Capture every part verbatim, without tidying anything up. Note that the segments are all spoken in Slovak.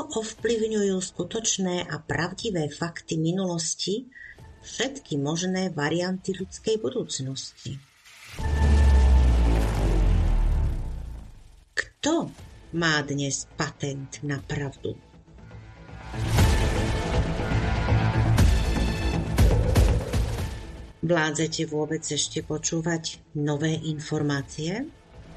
ako ovplyvňujú skutočné a pravdivé fakty minulosti všetky možné varianty ľudskej budúcnosti. Kto má dnes patent na pravdu? Vládzete vôbec ešte počúvať nové informácie?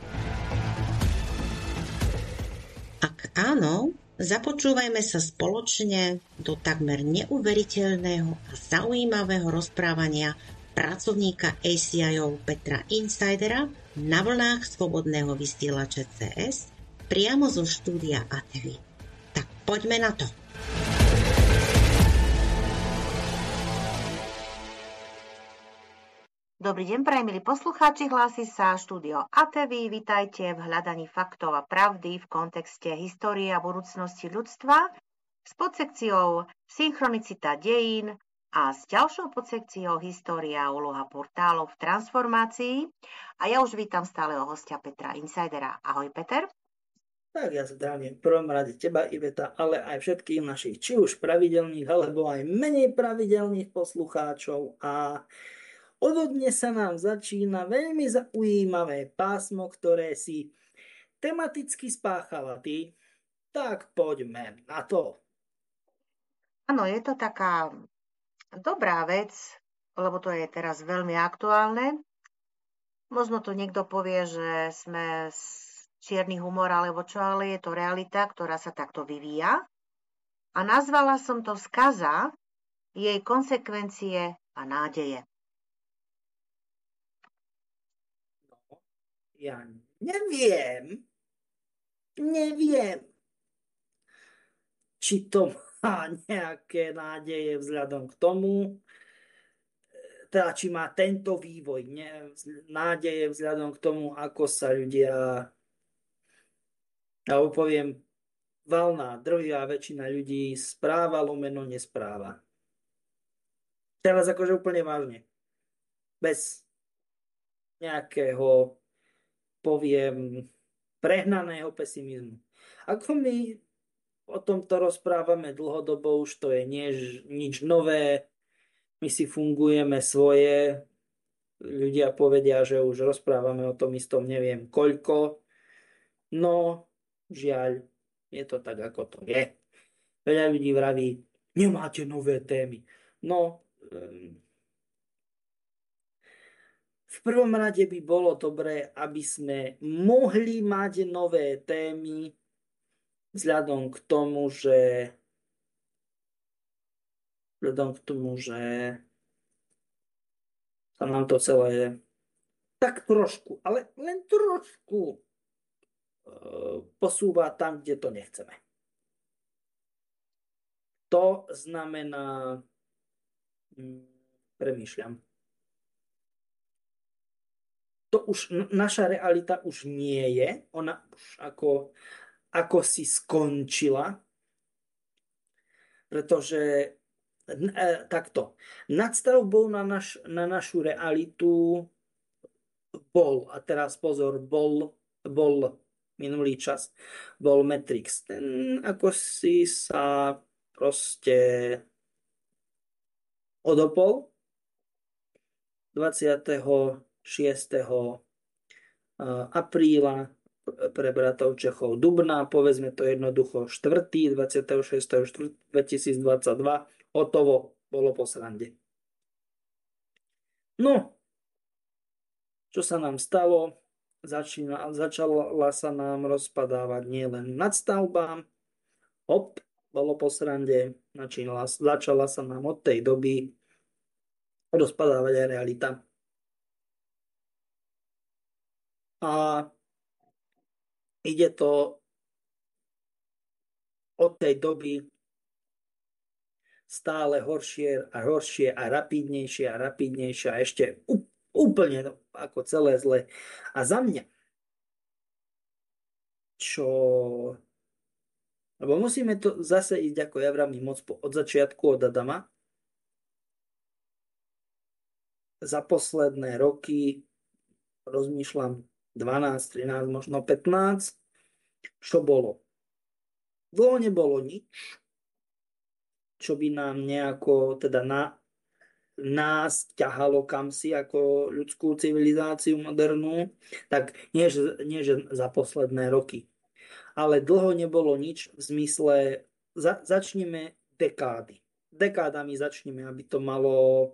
Ak áno, započúvajme sa spoločne do takmer neuveriteľného a zaujímavého rozprávania pracovníka á cé í ó Petra Insidera na vlnách Slobodného vysielača cé es priamo zo štúdia á té vé. Tak poďme na to. Dobrý deň, prajem, milí poslucháči, hlási sa štúdio á té vé. Vitajte v hľadaní faktov a pravdy v kontexte histórie a budúcnosti ľudstva s podsekciou Synchronicita dejín a s ďalšou podsekciou História a úloha portálov v transformácii. A ja už vítam stáleho hostia Petra Insidera. Ahoj, Peter. Tak ja zdravím v prvom rade teba, Iveta, ale aj všetkých našich, či už pravidelných, alebo aj menej pravidelných poslucháčov. A odhodne sa nám začína veľmi zaujímavé pásmo, ktoré si tematicky spáchala ty. Tak poďme na to. Áno, je to taká dobrá vec, lebo to je teraz veľmi aktuálne. Možno to niekto povie, že sme čierny humor alebo čo, ale je to realita, ktorá sa takto vyvíja. A nazvala som to Skaza, jej konsekvencie a nádeje. Ja neviem, neviem, či to má nejaké nádeje vzhľadom k tomu, teda či má tento vývoj ne, nádeje vzhľadom k tomu, ako sa ľudia, alebo poviem, valná, drvivá väčšina ľudí správa, lomeno nespráva. Teraz akože úplne vážne. Bez nejakého, poviem, prehnaného pesimizmu. Ako my o tomto rozprávame dlhodobo, už to je nie, nič nové, my si fungujeme svoje, ľudia povedia, že už rozprávame o tom istom neviem koľko, no žiaľ, je to tak, ako to je. Veľa ľudí vraví, nemáte nové témy. No, um, v prvom rade by bolo dobré, aby sme mohli mať nové témy vzhľadom k tomu, že vzhľadom k tomu, že sa nám to celé tak trošku, ale len trošku posúva tam, kde to nechceme. To znamená, premýšľam, to už, naša realita už nie je, ona už ako, ako si skončila, pretože e, takto, nadstavbou na, naš, na našu realitu bol, a teraz pozor, bol, bol minulý čas, bol Matrix. Ten ako si sa proste odopol dvadsiateho šiesteho apríla pre bratov Čechov dubna, povedzme to jednoducho štvrtý dvadsiateho šiesteho štvrtého dvetisícdvadsaťdva, hotovo, bolo po srande. No, čo sa nám stalo? Začína, začala sa nám rozpadávať nielen nadstavba, hop, bolo po srande, začala, začala sa nám od tej doby rozpadávať aj realita. A ide to od tej doby stále horšie a horšie a rapidnejšie a rapidnejšie a ešte úplne ako celé zle. A za mňa, čo... Lebo musíme to zase ísť, ako ja vravím, moc od začiatku, od Adama. Za posledné roky rozmýšľam dvanásť, trinásť, možno pätnásť, čo bolo. Dlho nebolo nič, čo by nám nejako teda na, nás ťahalo kamsi ako ľudskú civilizáciu modernú, tak nie, že, nie, že za posledné roky. Ale dlho nebolo nič v zmysle, za, začneme dekády. Dekádami začneme, aby to malo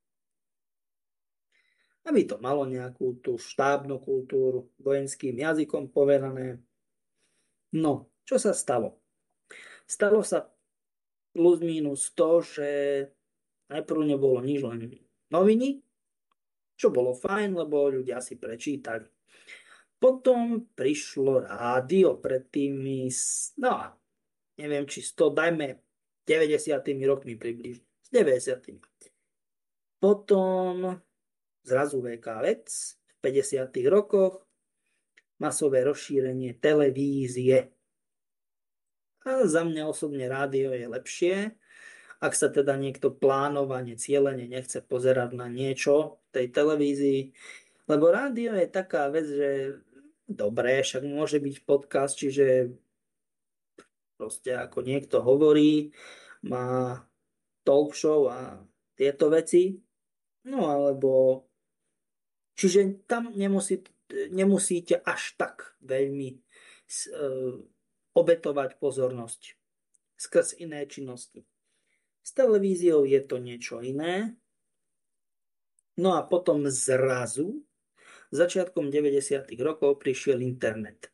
aby to malo nejakú tú štábnu kultúru, vojenským jazykom povedané. No, čo sa stalo? Stalo sa plus minus to, že najprv nebolo nič, len noviny, čo bolo fajn, lebo ľudia si prečítali. Potom prišlo rádio pred tými, no, neviem, či sto, dajme deväťdesiatými rokmi približne. S deväťdesiatými. Potom zrazu vé ká vec v päťdesiatych rokoch, masové rozšírenie televízie. A za mňa osobne rádio je lepšie, ak sa teda niekto plánovane, cieľene nechce pozerať na niečo v tej televízii, lebo rádio je taká vec, že dobré, však môže byť podcast, čiže proste ako niekto hovorí, má talk show a tieto veci, no alebo čiže tam nemusí, nemusíte až tak veľmi uh, obetovať pozornosť skrz iné činnosti. S televíziou je to niečo iné. No a potom zrazu, začiatkom deväťdesiatych rokov, prišiel internet.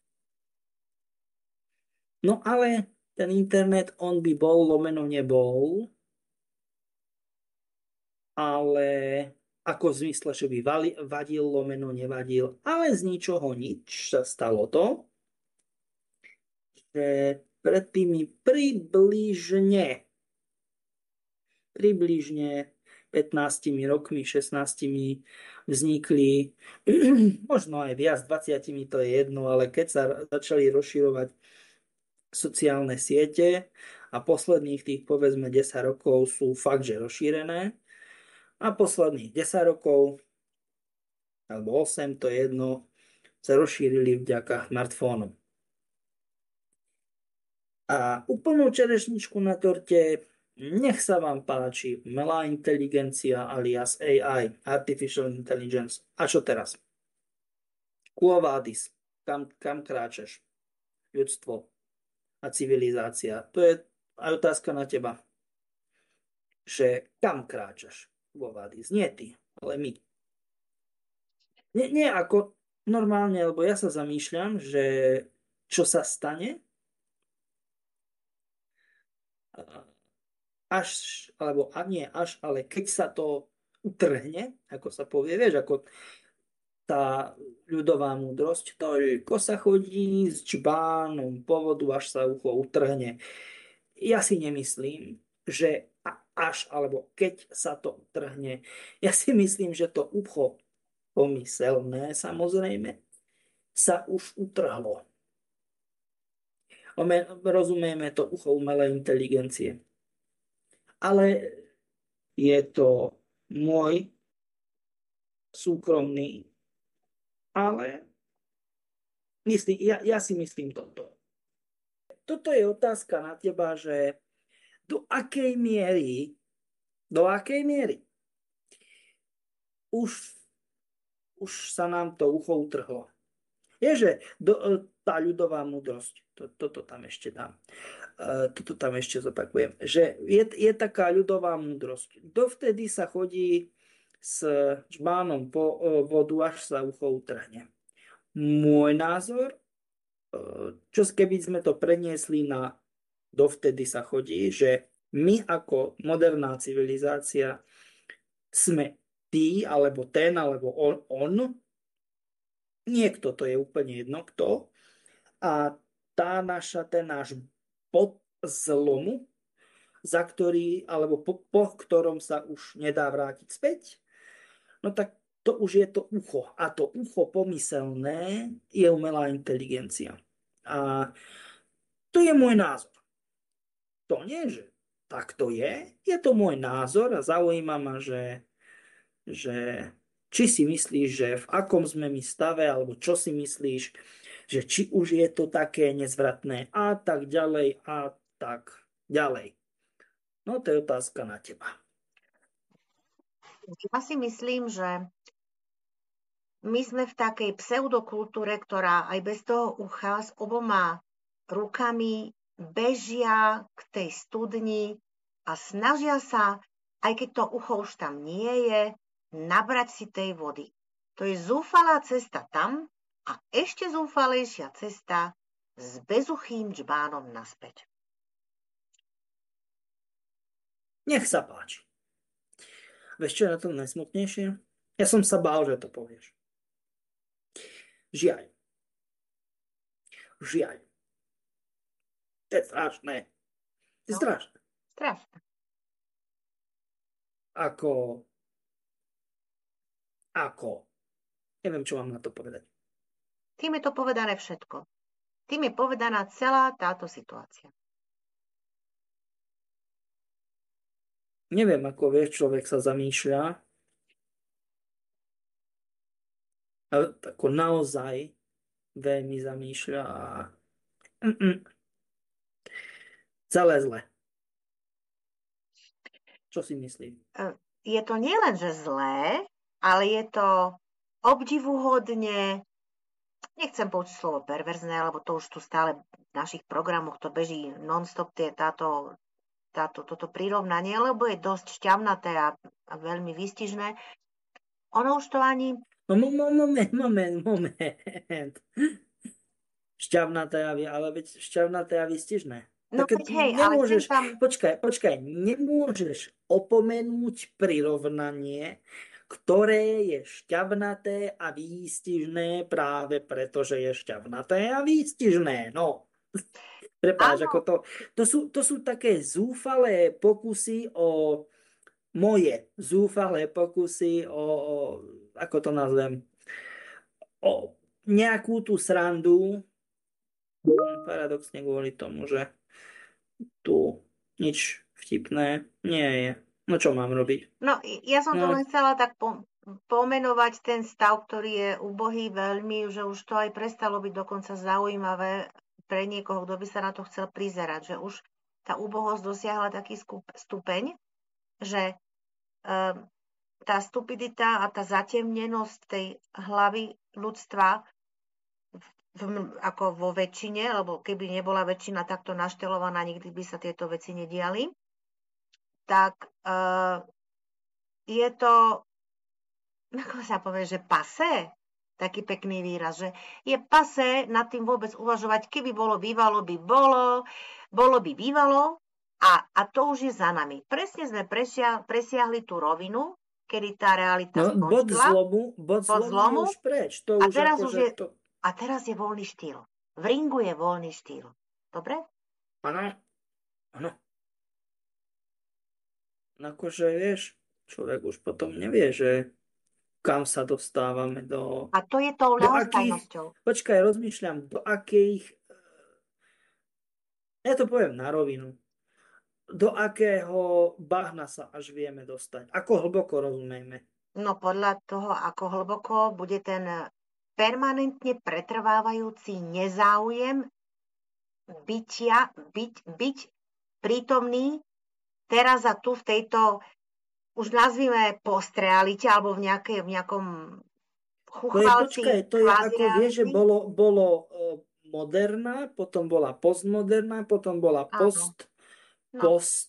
No ale ten internet, on by bol, lomeno nebol, ale ako v zmysle, že by vadil, lomeno nevadil, ale z ničoho nič sa stalo to, že pred tými približne približne pätnástimi rokmi, šestnástimi vznikli, možno aj viac, dvadsiatimi to je jedno, ale keď sa začali rozširovať sociálne siete a posledných tých povedzme desať rokov sú fakt, že rozšírené a posledných desať rokov alebo osem, to je jedno, sa rozšírili vďaka smartfónom. A úplnú čerešničku na torte, nech sa vám páči umelá inteligencia alias á í, Artificial Intelligence. A čo teraz? Quo vadis? Kam, kam kráčaš? Ľudstvo a civilizácia. To je aj otázka na teba. Že kam kráčaš? Quo vadis? Nie ty, ale my. Nie, nie ako normálne, lebo ja sa zamýšľam, že čo sa stane, až, alebo a nie až, ale keď sa to utrhne, ako sa povie, vieš, ako tá ľudová múdrosť, toľko sa chodí s čbánom po vodu, až sa ucho utrhne. Ja si nemyslím, že až, alebo keď sa to utrhne, ja si myslím, že to ucho pomyselné, samozrejme, sa už utrhlo. Rozumieme to ucho umelej inteligencie. Ale je to môj súkromný, ale myslím, ja, ja si myslím toto. Toto je otázka na teba, že do akej miery, do akej miery už, už sa nám to ucho utrhlo. Je, že do, tá ľudová múdrosť, to, toto tam ešte dám, uh, toto tam ešte zopakujem, že je, je taká ľudová múdrosť. Dovtedy sa chodí s čbánom po uh, vodu, až sa ucho utrhne. Môj názor, uh, čo keby sme to preniesli na dovtedy sa chodí, že my ako moderná civilizácia sme tí, alebo ten, alebo on, on niekto, to je úplne jedno kto, a tá naša, ten náš bod zlomu, za ktorý, alebo po, po ktorom sa už nedá vrátiť späť, no tak to už je to ucho. A to ucho pomyselné je umelá inteligencia. A to je môj názor. To nie, že tak to je, je to môj názor a zaujíma ma, že, že či si myslíš, že v akom sme my stave, alebo čo si myslíš, že či už je to také nezvratné a tak ďalej a tak ďalej. No to je otázka na teba. Ja si myslím, že my sme v takej pseudokultúre, ktorá aj bez toho ucha s oboma rukami bežia k tej studni a snažia sa, aj keď to ucho už tam nie je, nabrať si tej vody. To je zúfalá cesta tam a ešte zúfalejšia cesta s bezuchým džbánom naspäť. Nech sa páči. Vieš, čo je na tom najsmutnejšie? Ja som sa bál, že to povieš. Žiaľ. Žiaľ. To je strašné. To je No. strašné. Strašné. Ako... Ako... Neviem, čo mám na to povedať. Tým je to povedané všetko. Tým je povedaná celá táto situácia. Neviem, ako vieš, človek sa zamýšľa. Ako naozaj veľmi zamýšľa a... Mm-mm. Celé zle. Čo si myslíš? Je to nielen, že zlé, ale je to obdivuhodne, nechcem použiť slovo perverzné, lebo to už tu stále v našich programoch to beží non-stop tie, táto, táto, toto prirovnanie, lebo je dosť šťavnaté a, a veľmi výstižné. Ono už to ani... No moment, moment, moment. Šťavnaté, ale veď šťavnaté a výstižné. No Tak veď hej, nemôžeš, ale tam... počkaj, počkaj, nemôžeš opomenúť prirovnanie, ktoré je šťavnaté a výstižné práve preto, že je šťavnaté a výstižné. No, prepáč, ako to, to sú, to sú také zúfalé pokusy o moje zúfalé pokusy o, o ako to nazvem, o nejakú tú srandu, paradoxne kvôli tomu, že tu nič vtipné nie je. No čo mám robiť? No, ja som to No. len chcela tak po, pomenovať ten stav, ktorý je úbohý veľmi, že už to aj prestalo byť dokonca zaujímavé pre niekoho, kto by sa na to chcel prizerať, že už tá úbohosť dosiahla taký skup, stupeň, že um, tá stupidita a tá zatemnenosť tej hlavy ľudstva v, ako vo väčšine, lebo keby nebola väčšina takto naštelovaná, nikdy by sa tieto veci nediali, tak uh, je to, ako sa povie, že pasé, taký pekný výraz, že je pasé nad tým vôbec uvažovať, keby bolo, bývalo by bolo, bolo by bývalo a, a to už je za nami. Presne sme presia, presiahli tú rovinu, kedy tá realita No, skončila. bod zlomu, bod Bod zlomu, zlomu. je už preč. To A už teraz ako, už že je- to... A teraz je voľný štýl. V ringu je voľný štýl. Dobre? Áno, áno. Akože, vieš, človek už potom nevie, že kam sa dostávame do... A to je tou Do akých... ľahostajnosťou. Počkaj, rozmýšľam, do akých... Ja to poviem na rovinu. Do akého bahna sa až vieme dostať? Ako hlboko, rozumejme. No podľa toho, ako hlboko bude ten permanentne pretrvávajúci nezáujem bytia, byť, byť prítomný teraz a tu v tejto, už nazvime postrealite, alebo v, nejakej, v nejakom To je, chuchvalci počkaj, to je ako, vieš, že bolo, bolo uh, moderná, potom bola postmoderná, potom bola Áno. post, No.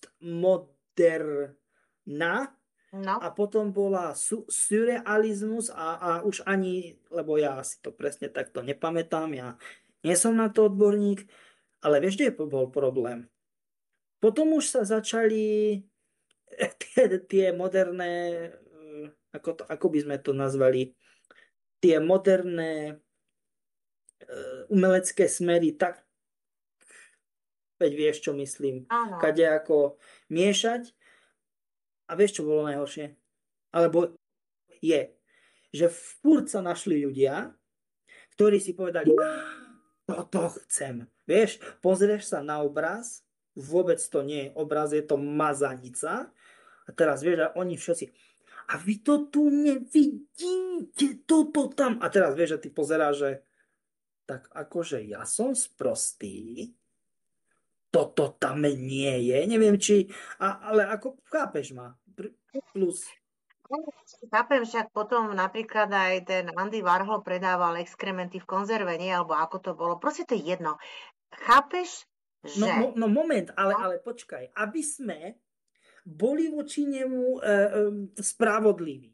postmoderná No, a potom bola su, surrealizmus a, a už ani, lebo ja si to presne takto nepamätám, ja nie som na to odborník, ale vieš, kde bol problém? Potom už sa začali tie, tie moderné, eh, ako, to, ako by sme to nazvali, tie moderné eh, umelecké smery, tak veď vieš, čo myslím, áno. kade ako miešať. A vieš, čo bolo najhoršie? Alebo je, že furt sa našli ľudia, ktorí si povedali, toto chcem. Vieš, pozrieš sa na obraz, vôbec to nie je obraz, je to mazanica. A teraz vieš, a oni všetci, a vy to tu nevidíte, toto tam. A teraz vieš, že ty pozeráš, že tak akože ja som sprostý, toto tam nie je, neviem či, a, ale ako chápeš ma, plus. Chápem, však potom napríklad aj ten Andy Warhol predával exkrementy v konzerve, nie? Alebo ako to bolo. Proste to je jedno. Chápeš, že... No, mo, no moment, ale, ale počkaj. Aby sme boli voči nemu e, e, spravodliví.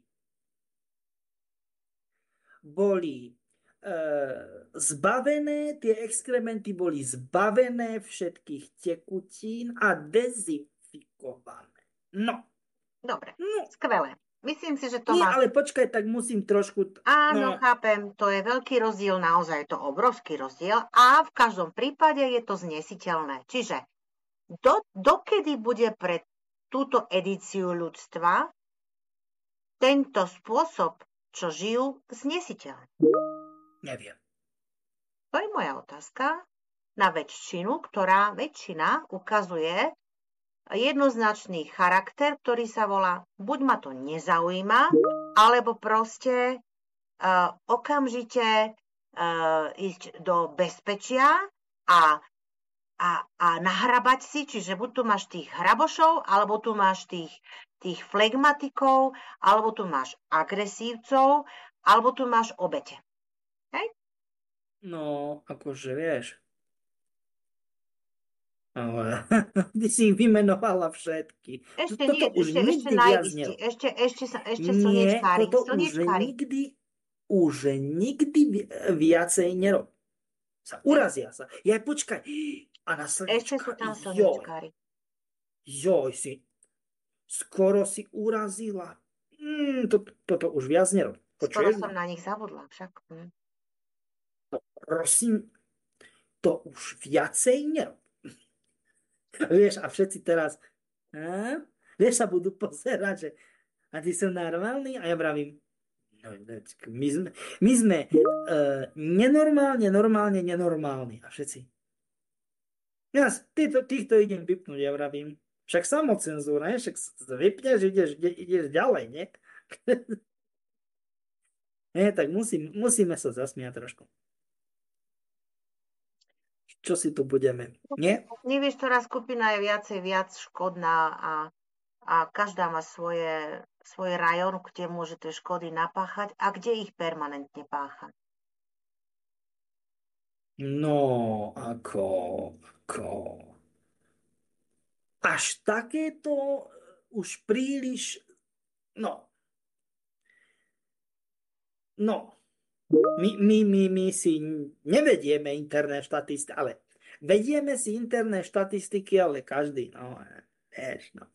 Boli e, zbavené, tie exkrementy boli zbavené všetkých tekutín a dezinfikované. No. Dobre, no. skvelé. Myslím si, že to Nie, má... ale počkaj, tak musím trošku... Áno, no. chápem, to je veľký rozdiel, naozaj je to obrovský rozdiel a v každom prípade je to znesiteľné. Čiže do, dokedy bude pre túto edíciu ľudstva tento spôsob, čo žijú, znesiteľný? Neviem. To je moja otázka na väčšinu, ktorá väčšina ukazuje jednoznačný charakter, ktorý sa volá buď ma to nezaujíma, alebo proste uh, okamžite uh, ísť do bezpečia a, a, a nahrabať si, čiže buď tu máš tých hrabošov, alebo tu máš tých, tých flegmatikov, alebo tu máš agresívcov, alebo tu máš obete. Hej? No, akože vieš. Ale ty si ich vymenovala všetky. Ešte toto nie, už ešte, nikdy ešte viac najvyšší, nie. ešte, ešte, ešte, ešte Nie, slnečkári. toto už slnečkári. nikdy, už nikdy viacej nerob. Sa urazia sa. Ja počkaj. A na slnečkári. Ešte sú tam slnečkári. Joj, joj si. Skoro si urazila. Mm, to, toto už viac nerob. Skoro som na nich zabudla však. Hm. Prosím, to už viacej nerob. Vieš, a všetci teraz, a? vieš, sa budú pozerať, že a ty som normálny? A ja vravím, no, my sme, my sme uh, nenormálne, normálne, nenormálni. A všetci, ja týchto, týchto idem vypnúť, ja vravím, však samocenzúra, ne? Však vypneš, ideš, ideš ďalej, nie? Nie, tak musím, musíme sa zasmiať trošku. Čo si tu budeme? Nie? Nevieš, ktorá skupina je viacej viac škodná a, a každá má svoje, svoj rajón, kde môže tie škody napáchať a kde ich permanentne pácha. No, ako, ako... Až takéto už príliš... No. No. My, my, my, my si nevedieme interné štatistiky, ale vedieme si interné štatistiky, ale každý, no, vieš, no.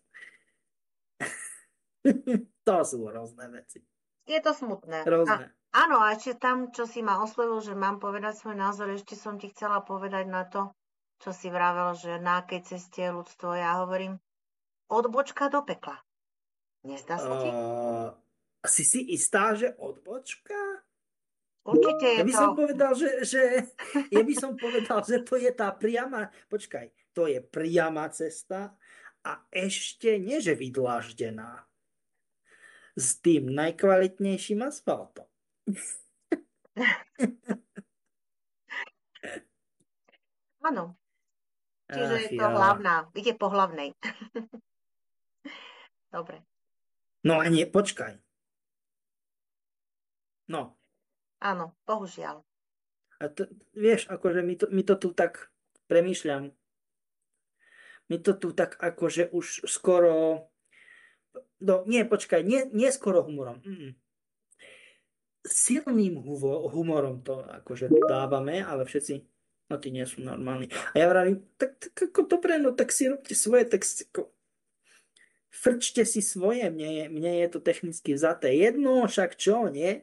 To sú rôzne veci. Je to smutné. Rôzne. A, áno, a ešte tam, čo si ma oslovil, že mám povedať svoj názor, ešte som ti chcela povedať na to, čo si vravel, že na akej ceste je ľudstvo, ja hovorím, odbočka do pekla. Nezdá sa ti? Uh, si si istá, že odbočka? Určite je ja by to... som povedal, že, že, ja by som povedal, že to je tá priama, počkaj, to je priama cesta a ešte nie, že vydláždená s tým najkvalitnejším asfaltom. Áno. Čiže Ach, je to ja. hlavná. Ide po hlavnej. Dobre. No a nie, počkaj. No. Áno, bohužiaľ. A to, vieš, akože my to, my to tu tak premýšľam. My to tu tak akože už skoro... No, nie, počkaj, nie, nie skoro humorom. Mm. Silným humorom to akože dávame, ale všetci, no tí nie sú normálni. A ja vravím, tak, tak ako dobre, no tak si robte svoje, tak si, ako, frčte si svoje, mne je, mne je to technicky vzaté jedno, však čo, nie?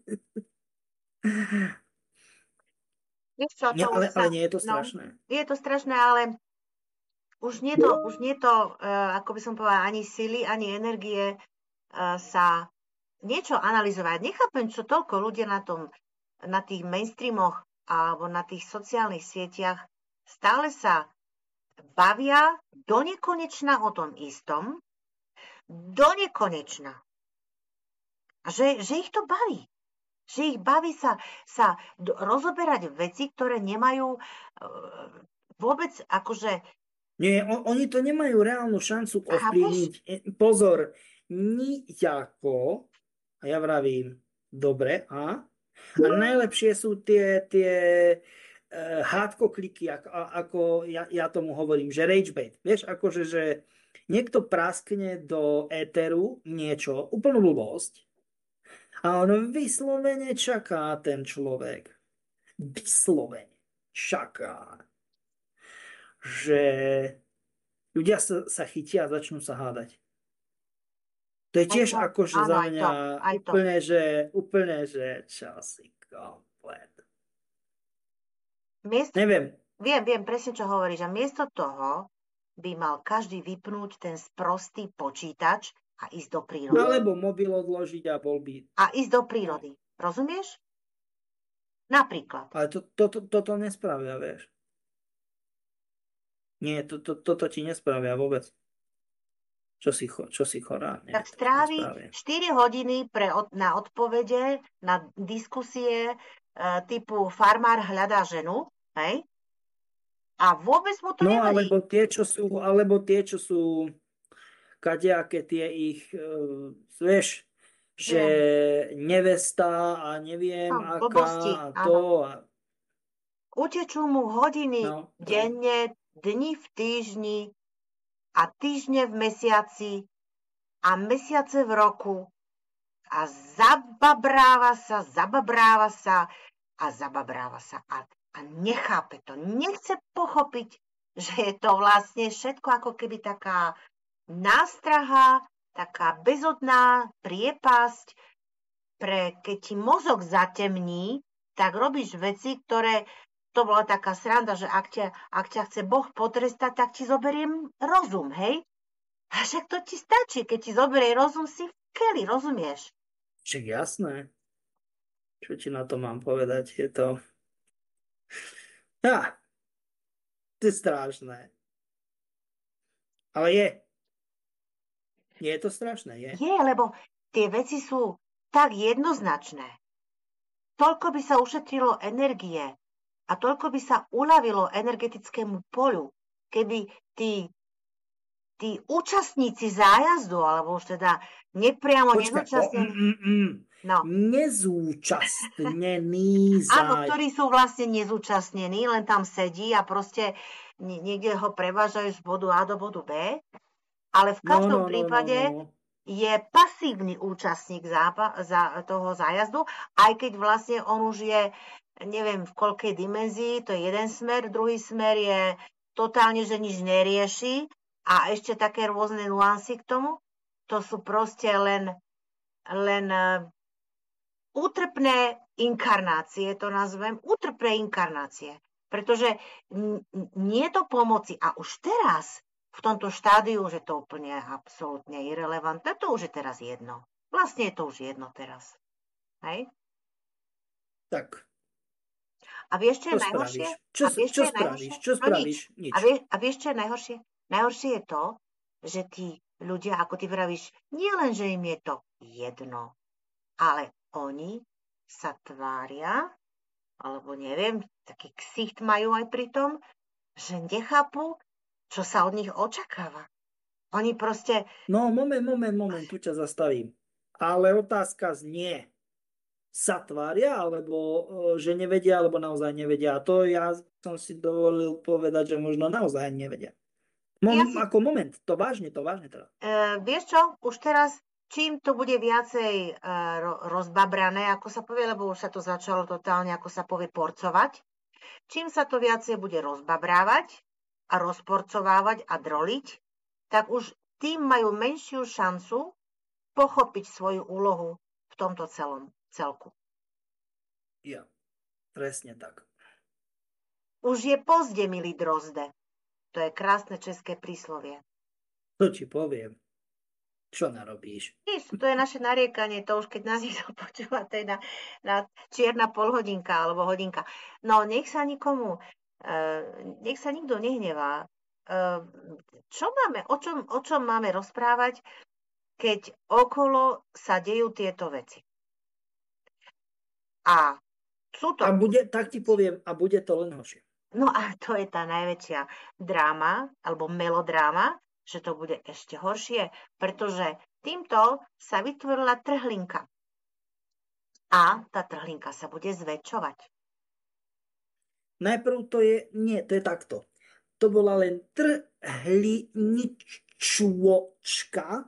Vieš čo, nie, ale, sa, ale nie je to strašné. No, je to strašné, ale už nie to, už nie to uh, ako by som povedala, ani sily, ani energie uh, sa niečo analyzovať. Nechápem, čo toľko ľudia na tom, na tých mainstreamoch alebo na tých sociálnych sieťach stále sa bavia do nekonečna o tom istom, do nekonečna. A že, že ich to baví. Že ich baví sa, sa do, rozoberať veci, ktoré nemajú e, vôbec akože... Nie, on, oni to nemajú reálnu šancu ovplyvniť. Chápeš? Pozor, nijako, a ja vravím, dobre, a? A najlepšie sú tie, tie uh, hádkokliky, ako, ako ja, ja tomu hovorím, že ragebait. Vieš, akože, že niekto praskne do éteru niečo, úplnú blbosť, a on vyslovene čaká, ten človek. Vyslovene čaká, že ľudia sa, sa chytia a začnú sa hádať. To je tiež to, akože áno, za aj mňa to, aj úplne, to. že, úplne, že časy komplet. Miesto, Neviem. Viem, viem presne, čo hovoríš. A miesto toho by mal každý vypnúť ten sprostý počítač a ísť do prírody. Alebo mobil odložiť a bol by... A ísť do prírody. No. Rozumieš? Napríklad. Ale to, to, to, toto nespravia, vieš. Nie, to, to, toto ti nespravia vôbec. Čo si, čo si chorá? Nie, tak strávi štyri hodiny pre, na odpovede, na diskusie e, typu farmár hľadá ženu, hej? A vôbec mu to no, nevadí. alebo tie, čo sú, alebo tie, čo sú kadejaké tie ich, uh, vieš, že neviem. Nevesta a neviem no, aká blbosti, a to. A... Utečú mu hodiny no, denne, dni v týždni a týždne v mesiaci a mesiace v roku a zababráva sa, zababráva sa a zababráva sa a, a nechápe to. Nechce pochopiť, že je to vlastne všetko ako keby taká nástraha, taká bezodná priepasť, pre keď ti mozog zatemní, tak robíš veci, ktoré, to bola taká sranda, že ak ťa, ak ťa chce Boh potrestať, tak ti zoberiem rozum, hej? A však to ti stačí, keď ti zoberie rozum, si v keli, rozumieš? Však jasné. Čo ti na to mám povedať? Je to... Ja, to je strašné. Ale je. Je to strašné, je? Je, lebo tie veci sú tak jednoznačné. Toľko by sa ušetrilo energie a toľko by sa uľavilo energetickému polu, keby tí, tí účastníci zájazdu, alebo už teda nepriamo Počkaj, nezúčastnení, o, mm, mm, no. nezúčastnený zájazd. Áno, ktorí sú vlastne nezúčastnení, len tam sedí a proste niekde ho prevážajú z bodu A do bodu B, ale v každom no, no, prípade no, no, no. je pasívny účastník zápa- za toho zájazdu, aj keď vlastne on už je, neviem v koľkej dimenzii, to je jeden smer, druhý smer je totálne, že nič nerieši a ešte také rôzne nuancy k tomu. To sú proste len, len útrpné inkarnácie, to nazvem, útrpné inkarnácie. Pretože nie je to pomoci a už teraz v tomto štádiu, že to úplne absolútne irelevantné, to už je teraz jedno. Vlastne je to už jedno teraz. Hej? Tak. A vieš, čo je čo najhoršie? Čo, a vieš, čo, čo spravíš? Čo spravíš? No nič. Nič. A, vieš, a vieš, čo je najhoršie? Najhoršie je to, že tí ľudia, ako ty vravíš, nie len, že im je to jedno, ale oni sa tvária, alebo neviem, taký ksicht majú aj pri tom, že nechápu, čo sa od nich očakáva. Oni proste... No, moment, moment, moment, tu ťa zastavím. Ale otázka znie, sa tvária, alebo že nevedia, alebo naozaj nevedia. A to ja som si dovolil povedať, že možno naozaj nevedia. Mom, ja si... Ako moment, to vážne, to vážne teda. E, vieš čo, už teraz, čím to bude viacej e, rozbabrané, ako sa povie, lebo už sa to začalo totálne, ako sa povie, porcovať, čím sa to viacej bude rozbabrávať a rozporcovávať a droliť, tak už tým majú menšiu šancu pochopiť svoju úlohu v tomto celom celku. Ja, presne tak. Už je pozde, milý drozde. To je krásne české príslovie. To ti poviem. Čo narobíš? Víš, to je naše nariekanie, to už keď nás niekto počúva, to je na, na čierna polhodinka alebo hodinka. No, nech sa nikomu, uh, nech sa nikto nehnevá. Uh, čo máme, o čom, o čom máme rozprávať, keď okolo sa dejú tieto veci? A sú to... A bude, tak ti poviem, a bude to len horšie. No a to je tá najväčšia dráma, alebo melodráma, že to bude ešte horšie, pretože týmto sa vytvorila trhlinka. A tá trhlinka sa bude zväčšovať. Najprv to je, nie, to je takto. To bola len trhliničôčka,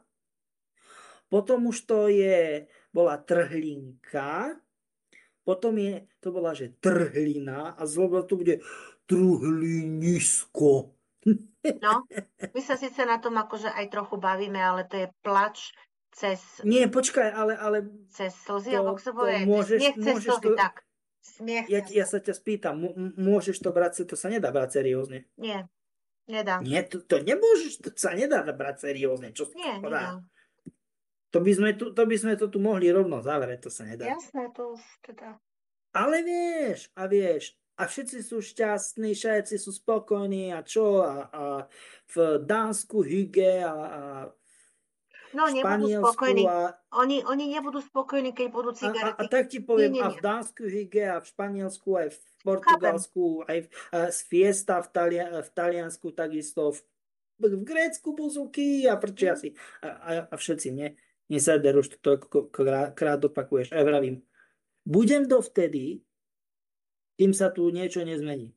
potom už to je, bola trhlinka, potom je, to bola, že trhlina a zlobo to bude trhlinisko. No, my sa síce na tom akože aj trochu bavíme, ale to je plač cez... Nie, počkaj, ale... ale cez slzy, to, alebo sa povie, môžeš, smiech cez môžeš slzy, to, tak. Smiech ja, cez ja sa ťa spýtam, môžeš to brať, to sa nedá brať seriózne. Nie, nedá. Nie, to, to nemôžeš, to sa nedá brať seriózne. Čo Nie, to nedá. To by, sme tu, to by sme to tu mohli rovno zavrieť, to sa nedá. Jasné, to už teda... Ale vieš, a vieš, a všetci sú šťastní, všetci sú spokojní a čo, a, a v Dánsku hygge a, a No, v nebudú Španielsku spokojní. a, Oni, oni nebudú spokojní, keď budú a, a, cigarety. a tak ti poviem, Nie, nie, a nie. v Dánsku hygge a v Španielsku aj v Portugalsku, aj v, a z Fiesta v, Talia, v Taliansku takisto, v, v Grécku buzuky a prčia si. A, a, a všetci, nie? Nie sa der, už to krát, krát opakuješ. A ja vravím, budem dovtedy, kým sa tu niečo nezmení.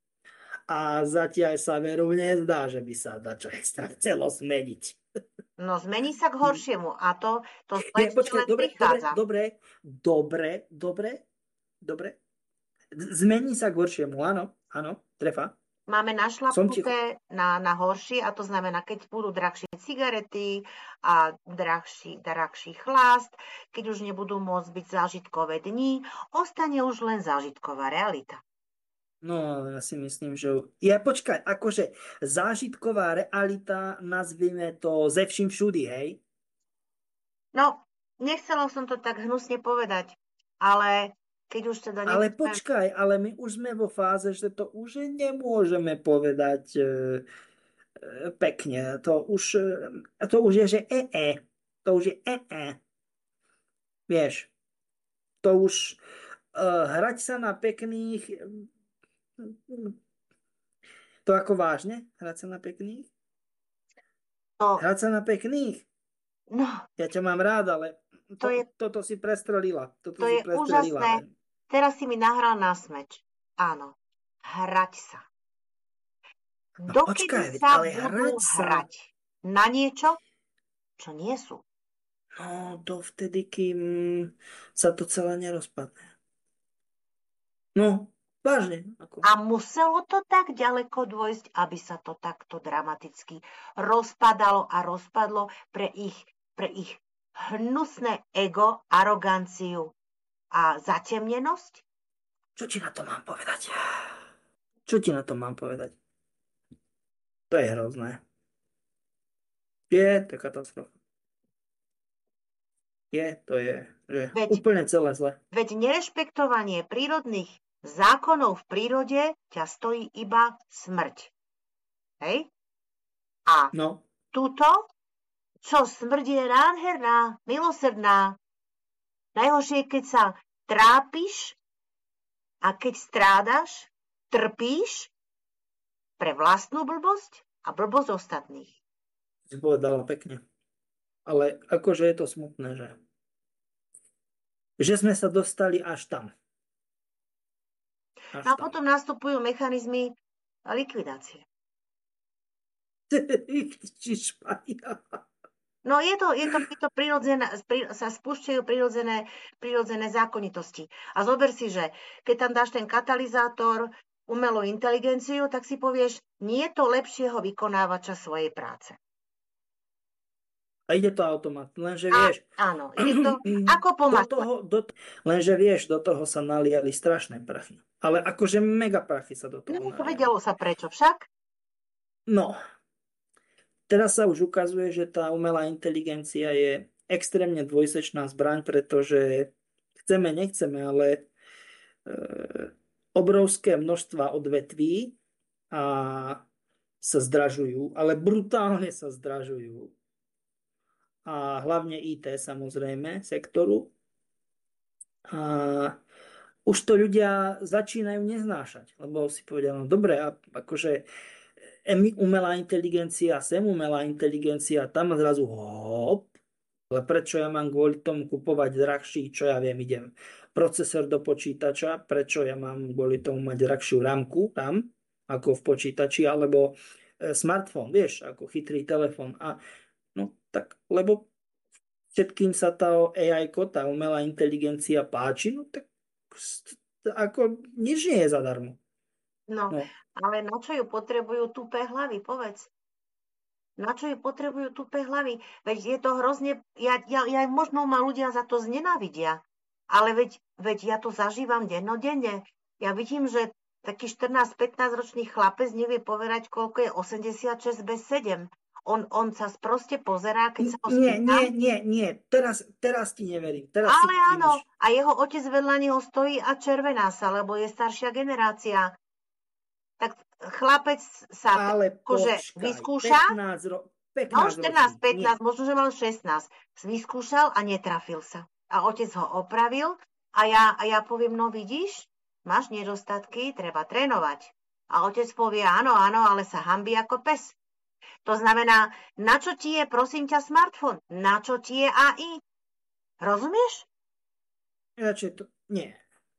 A zatiaľ sa veru nezdá, že by sa dačo extra chcelo zmeniť. No, zmení sa k horšiemu a to, to Nie, zlepšie počkaj, len dobre, dobre, prichádza. dobre, dobre, dobre, dobre. Zmení sa k horšiemu, áno, áno, trefa. Máme Som ticho. našlapnuté na, na horšie a to znamená, keď budú drahšie cigarety a drahší, drahší chlast, keď už nebudú môcť byť zážitkové dni, ostane už len zážitková realita. No, ja si myslím, že... Ja počkaj, akože zážitková realita, nazvime to ze vším všudy, hej? No, nechcela som to tak hnusne povedať, ale keď už teda... Ale nemusíme... počkaj, ale my už sme vo fáze, že to už nemôžeme povedať e, e, pekne. To už, e, to už je, že e-e. To už je e-e. Vieš, to už e, hrať sa na pekných... To ako vážne? Hrať sa na pekných? To, Hrať sa na pekných? no, Ja ťa mám rád, ale to, To je- toto si prestrelila. Toto to si je prestrelila. úžasné. Teraz si mi nahral na smeč. Áno, hrať sa. No Dokedy počkaj, sa ale budú hrať sa... hrať na niečo, čo nie sú. No, dovtedy, kým sa to celé nerozpadne. No, vážne. Ako... A muselo to tak ďaleko dôjsť, aby sa to takto dramaticky rozpadalo a rozpadlo pre ich, pre ich hnusné ego, aroganciu a zatemnenosť? Čo ti na to mám povedať? Čo ti na to mám povedať? To je hrozné. Je to katastrofa. Je, to je, je Veď- úplne celé zle. Veď nerešpektovanie prírodných zákonov v prírode ťa stojí iba smrť. Hej? A No, tuto, čo smrť je nádherná, milosrdná. Najhoršie je, keď sa trápiš a keď strádaš, trpíš pre vlastnú blbosť a blbosť ostatných. si povedala pekne. Ale akože je to smutné, že že sme sa dostali až tam. Až No a tam. potom nastupujú mechanizmy likvidácie. Čižpaja. No je to, je to, je to prirodzené, pri- sa spúšťajú prirodzené, prirodzené zákonitosti. A zober si, že keď tam dáš ten katalizátor, umelú inteligenciu, tak si povieš, nie je to lepšieho vykonávača svojej práce. A ide to automat, lenže A, vieš, áno, je to ako do pomáčka. toho, do, lenže vieš, do toho sa naliali strašné prachy. Ale akože mega prachy sa do toho No, naliali. vedelo sa prečo však. No, teraz sa už ukazuje, že tá umelá inteligencia je extrémne dvojsečná zbraň, pretože chceme, nechceme, ale e, obrovské množstva odvetví a sa zdražujú, ale brutálne sa zdražujú. A hlavne í té samozrejme sektoru. A už to ľudia začínajú neznášať, lebo si povedia, no dobre, a akože umelá inteligencia, sem umelá inteligencia, tam zrazu hop, ale prečo ja mám kvôli tomu kupovať drahší, čo ja viem, idem procesor do počítača, prečo ja mám kvôli tomu mať drahšiu rámku tam, ako v počítači, alebo smartfón, vieš, ako chytrý telefón. A no tak, lebo všetkým sa tá á í, tá umelá inteligencia páči, no tak ako nič nie je zadarmo. No, no, ale na čo ju potrebujú tupé hlavy, povedz? Na čo ju potrebujú tupé hlavy? Veď je to hrozne, ja, ja, ja možno ma ľudia za to znenávidia, ale veď, veď ja to zažívam dennodenne. Ja vidím, že taký štrnásť pätnásť ročný chlapec nevie povedať, koľko je osemdesiatšesť bez sedem. On, on sa sproste pozerá, keď sa ho spýtam. Nie, nie, nie, nie. Teraz, teraz ti neverím. Teraz ale si áno, a jeho otec vedľa neho stojí a červená sa, lebo je staršia generácia. Tak chlapec sa ale akože vyskúša, pätnásť ro- pätnásť no štrnásť pätnásť, možno, že mal šestnásť, vyskúšal a netrafil sa. A otec ho opravil a ja, a ja poviem, no vidíš, máš nedostatky, treba trénovať. A otec povie, áno, áno, ale sa hanbí ako pes. To znamená, na čo ti je, prosím ťa, smartfón? Na čo ti je á í? Rozumieš? Radšej to, nie.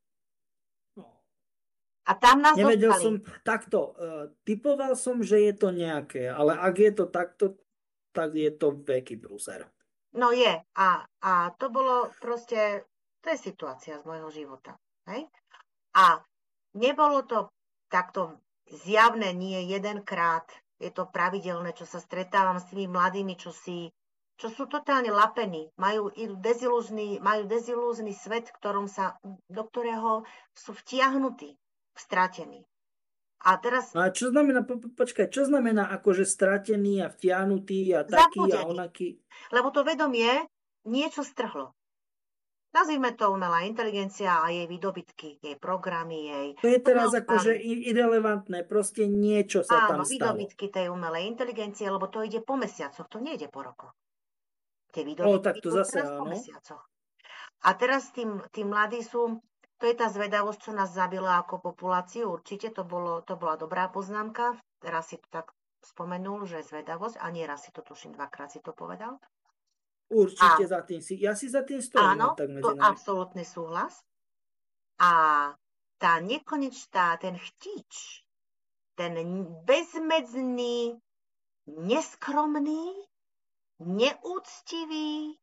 A tam nás Nevedel dostali. som, takto, uh, typoval som, že je to nejaké, ale ak je to takto, tak je to veľký prúser. No je. A, a to bolo proste, to je situácia z môjho života. Hej? A nebolo to takto zjavné nie jedenkrát. Je to pravidelné, čo sa stretávam s tými mladými, čo si, čo sú totálne lapení. Majú dezilúzny, majú dezilúzny svet, ktorom sa, do ktorého sú vtiahnutí. Stratený. A teraz... No a čo znamená, po, počkaj, čo znamená akože stratený a vtiahnutý a taký zabudený. A onaký? Lebo to vedomie niečo strhlo. Nazvime to umelá inteligencia a jej výdobytky, jej programy, jej... To je teraz akože irelevantné, proste niečo sa áno, tam stalo. Áno, výdobytky tej umelej inteligencie, lebo to ide po mesiacoch, to nejde po rokoch. Tie O, výdobytky tak to zase teraz áno. Po mesiacoch. A teraz tým, tým mladí sú... To je tá zvedavosť, čo nás zabila ako populáciu. Určite to, bolo, to bola dobrá poznámka. Raz si to tak spomenul, že zvedavosť. A nie raz si to tuším, dvakrát si to povedal. Určite a, za tým si. Ja si za tým stojím. Áno, tak to absolútny súhlas. A tá nekonečná, ten chtíč, ten bezmedzný, neskromný, neúctivý,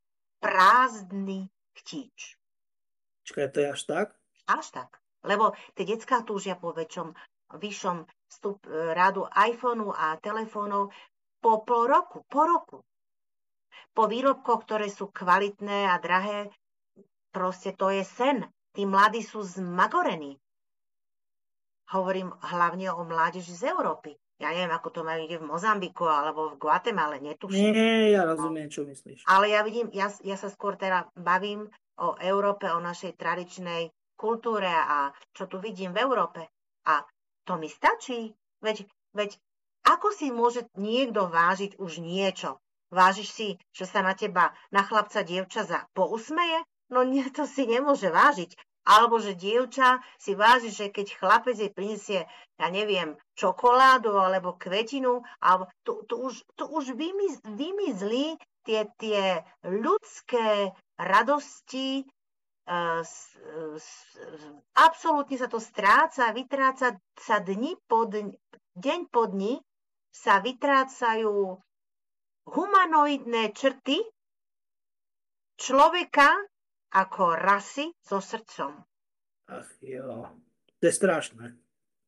prázdny chtíč. Čakaj, to je až tak? Až tak. Lebo tie decká túžia po väčšom, vyššom stup, rádu iPhoneu a telefónov po pol roku, po roku. Po výrobkoch, ktoré sú kvalitné a drahé, proste to je sen. Tí mladí sú zmagorení. Hovorím hlavne o mládeži z Európy. Ja neviem, ako to majú ide v Mozambiku alebo v Guatemale, netuším. Nie, ja rozumiem, čo myslíš. Ale ja vidím, ja, ja sa skôr teda bavím o Európe, o našej tradičnej kultúre a čo tu vidím v Európe. A to mi stačí. Veď, veď ako si môže niekto vážiť už niečo? Vážiš si, že sa na teba, na chlapca dievča za pousmeje? No nie, to si nemôže vážiť. Alebo že dievča si váži, že keď chlapec jej prinesie, ja neviem, čokoládu alebo kvetinu, alebo tu, tu už, tu už vymiz, vymizli tie, tie ľudské radosti, uh, s, s, absolútne sa to stráca, vytráca sa dni po dň, deň po dni sa vytrácajú humanoidné črty človeka ako rasy so srdcom. Ach jo, to je strašné.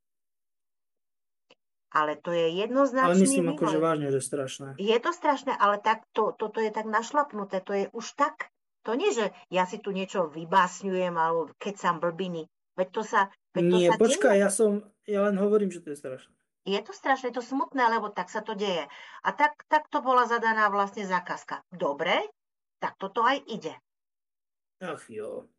Ale to je jednoznačný Ale myslím vývoj. akože vážne, že strašné. Je to strašné, ale tak to, toto je tak našlapnuté, to je už tak. To nie, že ja si tu niečo vybásňujem alebo kecam blbiny. Veď to sa veď to Nie, sa počkaj, deje. ja som, ja len hovorím, že to je strašné. Je to strašné, je to smutné, lebo tak sa to deje. A tak, tak to bola zadaná vlastne zákazka. Dobre, tak toto aj ide. Ach jo.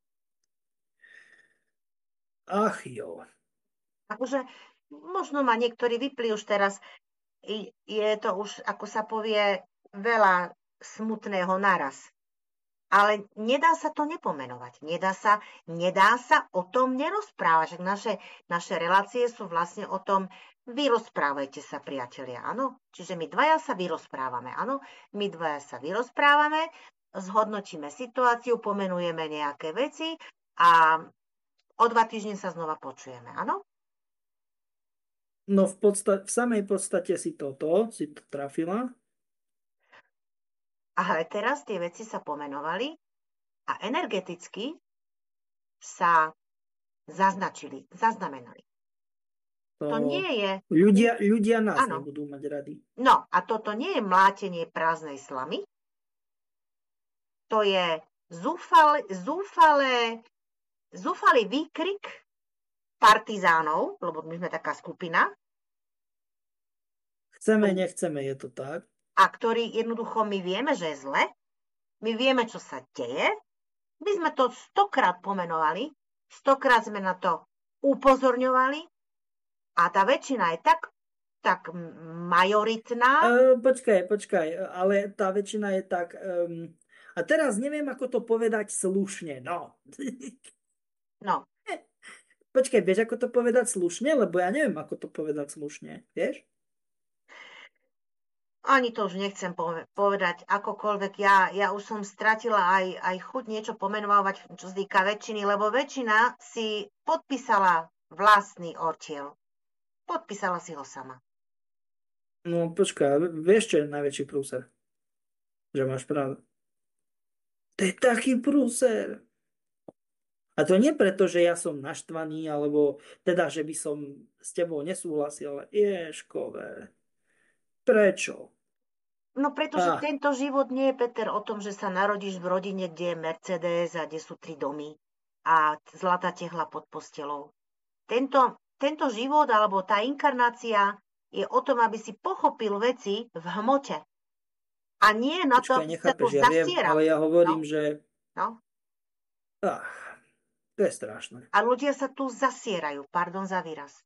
Ach jo. Akože možno ma niektorí vypli už teraz. Je to už, ako sa povie, veľa smutného naraz. Ale nedá sa to nepomenovať. Nedá sa, nedá sa o tom nerozprávať. Naše, naše relácie sú vlastne o tom, vyrozprávajte sa, priatelia, áno? Čiže my dvaja sa vyrozprávame, áno? My dvaja sa vyrozprávame, zhodnotíme situáciu, pomenujeme nejaké veci a o dva týždne sa znova počujeme, áno? No v, podstate, v samej podstate si toto, si to trafila. Ale teraz tie veci sa pomenovali a energeticky sa zaznačili, zaznamenali. To, to nie je... Ľudia, ľudia nás ano. nebudú mať rady. No a toto nie je mlátenie prázdnej slamy. To je zúfale, zúfale, zúfalý výkrik partizánov, lebo my sme taká skupina. Chceme, nechceme, je to tak. A ktorý jednoducho my vieme, že je zle, my vieme, čo sa deje, my sme to stokrát pomenovali, stokrát sme na to upozorňovali a tá väčšina je tak, tak majoritná. Uh, počkaj, počkaj, ale tá väčšina je tak... Um, a teraz neviem, ako to povedať slušne, no. No. Počkaj, vieš, ako to povedať slušne? Lebo ja neviem, ako to povedať slušne, vieš? Ani to už nechcem povedať akokoľvek. Ja, ja už som stratila aj, aj chuť niečo pomenovať, čo sa týka väčšiny, lebo väčšina si podpísala vlastný ortiel. Podpísala si ho sama. No počkaj, vieš, čo je najväčší prúser? Že máš pravdu. To je taký prúser. A to nie preto, že ja som naštvaný, alebo teda, že by som s tebou nesúhlasil, ale Ježkové. Prečo? No pretože Ah. tento život nie je, Peter, o tom, že sa narodíš v rodine, kde je Mercedes a kde sú tri domy a zlatá tehla pod postelou. Tento, tento život alebo tá inkarnácia je o tom, aby si pochopil veci v hmote. A nie na to, Počkaj, aby sa to nechápeš, ja viem, zasiera. ale ja hovorím, No. že... No. Ah, to je strašné. A ľudia sa tu zasierajú, pardon za výraz.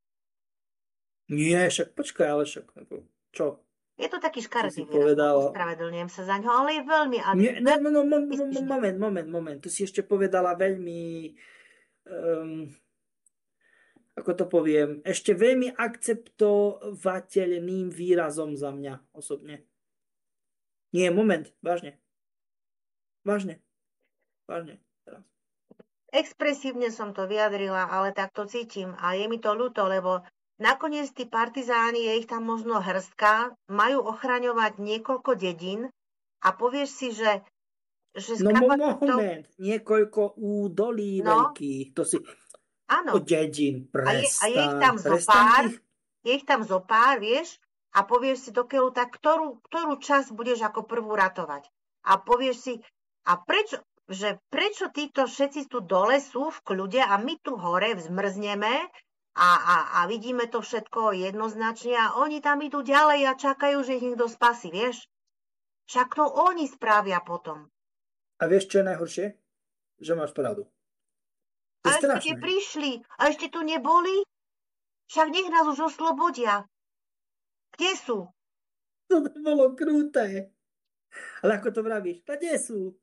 Nie, však počkaj, ale však... Čo? Je to taký Si škaredý si výraz, povedala- ospravedlňujem sa za ňo, ale je veľmi... ale Nie, nie, veľmi no, no, mo- mo- vystižný. moment, moment, moment. Tu si ešte povedala veľmi... Um, ako to poviem? Ešte veľmi akceptovateľným výrazom za mňa osobne. Nie, moment, vážne. Vážne. Vážne. Teraz. Expresívne som to vyjadrila, ale tak to cítim a je mi to ľúto, lebo nakoniec tí partizáni, je ich tam možno hrstka, majú ochraňovať niekoľko dedín a povieš si, že, že No mo- skrátka to... moment, niekoľko údolí No. veľkých, to si Áno, od dedín, a je, a je ich prestaň, tam zo prestaň pár, tých- je ich tam zo pár, vieš, a povieš si do keľu, tak ktorú, ktorú časť budeš ako prvú ratovať. A povieš si, a prečo, že prečo títo všetci tu dole sú v kľude a my tu hore zmrzneme a, a, a vidíme to všetko jednoznačne a oni tam idú ďalej a čakajú, že ich niekto spasí, vieš? Však to oni spravia potom. A vieš, čo je najhoršie? Že máš pravdu. To A je ešte strašné. tie prišli a ešte tu neboli? Však nech nás už oslobodia. Kde sú? To by bolo kruté. Ale ako to vravíš? A kde sú?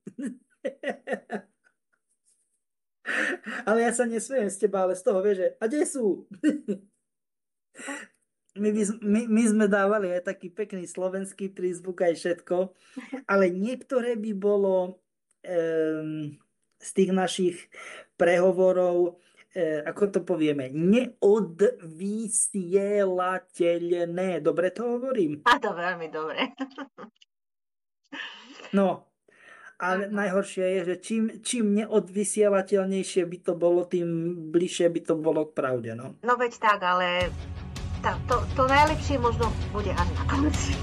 Ale ja sa nesmejem z teba, ale z toho vieš, že a kde sú? My, by, s- my, my sme dávali aj taký pekný slovenský prízvuk aj všetko, ale niektoré by bolo em, z tých našich prehovorov, e, ako to povieme, neodvysielateľné. Dobre to hovorím? A to veľmi dobre. No, ale Áno. najhoršie je, že čím, čím neodvysielateľnejšie by to bolo, tým bližšie by to bolo k pravde, no. No veď tak, ale tá, to, to najlepšie možno bude až na konci.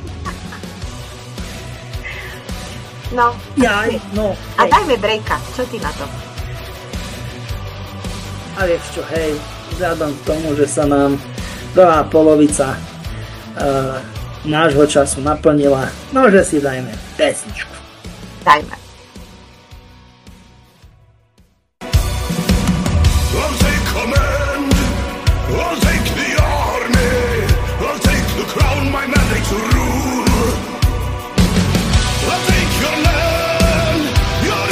No, Jaj, no, a hej, dajme brejka. Čo ty na to? a vieš čo, hej, vzhľadom k tomu, že sa nám druhá polovica uh, nášho času naplnila, no, že si dajme pesničku. Dajme. I'll take command, I'll take the army, I'll take the crown, my mandate to rule. I'll take your land, your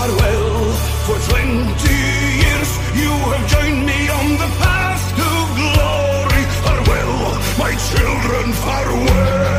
farewell. For twenty years you have joined me on the path to glory. Farewell, my children, farewell.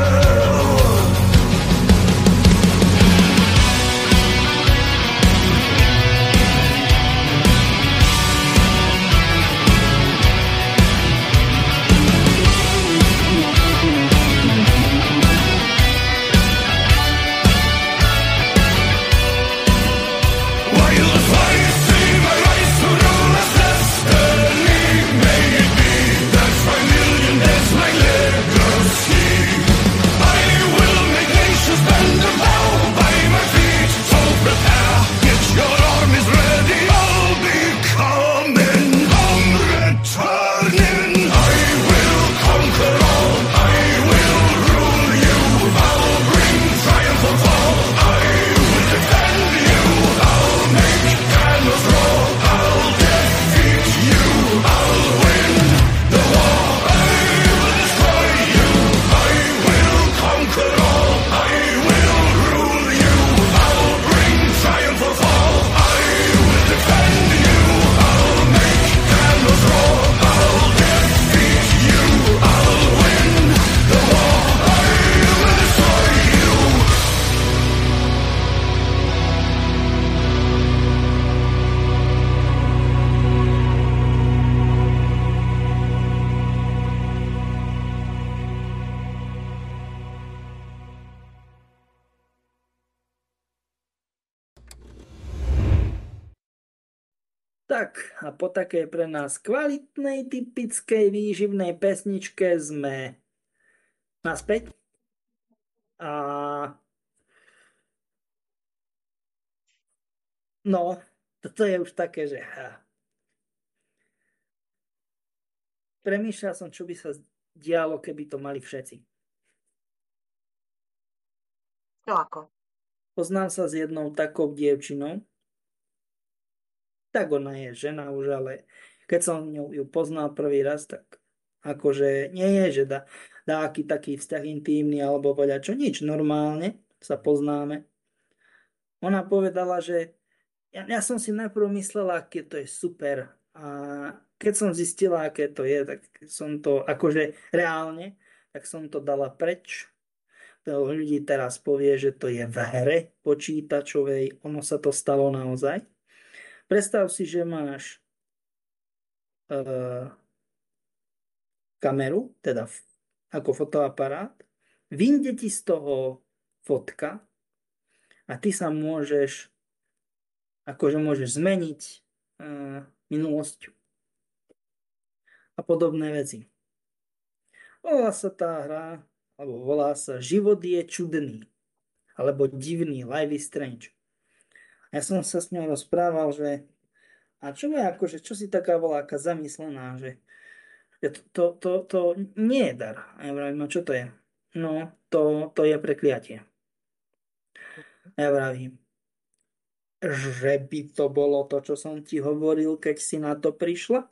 Tak, a po takej pre nás kvalitnej, typickej, výživnej pesničke sme naspäť. A no, toto je už také, že premýšľal som, čo by sa dialo, keby to mali všetci. To ako? Poznám sa s jednou takou dievčinou. Tak ona je žena už, ale keď som ju, ju poznal prvý raz, tak akože nie je, že dá, dá aký taký vzťah intímny alebo povedať čo, nič, normálne sa poznáme. Ona povedala, že ja, ja som si najprv myslela, aké to je super, a keď som zistila, aké to je, tak som to akože reálne, tak som to dala preč. Veľa ľudí teraz povie, že to je v hre počítačovej, ono sa to stalo naozaj. Predstav si, že máš uh, kameru, teda f- ako fotoaparát, vyjde ti z toho fotka a ty sa môžeš, akože môžeš zmeniť uh, minulosť a podobné veci. Volá sa tá hra, alebo volá sa Život je čudný, alebo divný, Life is Strange. Ja som sa s ňou rozprával, že a čo je akože, čo si taká voláka zamyslená, že, že to, to, to, to nie je dar. A ja vravím, a čo to je? No, to, to je prekliatie. A ja vravím, že by to bolo to, čo som ti hovoril, keď si na to prišla?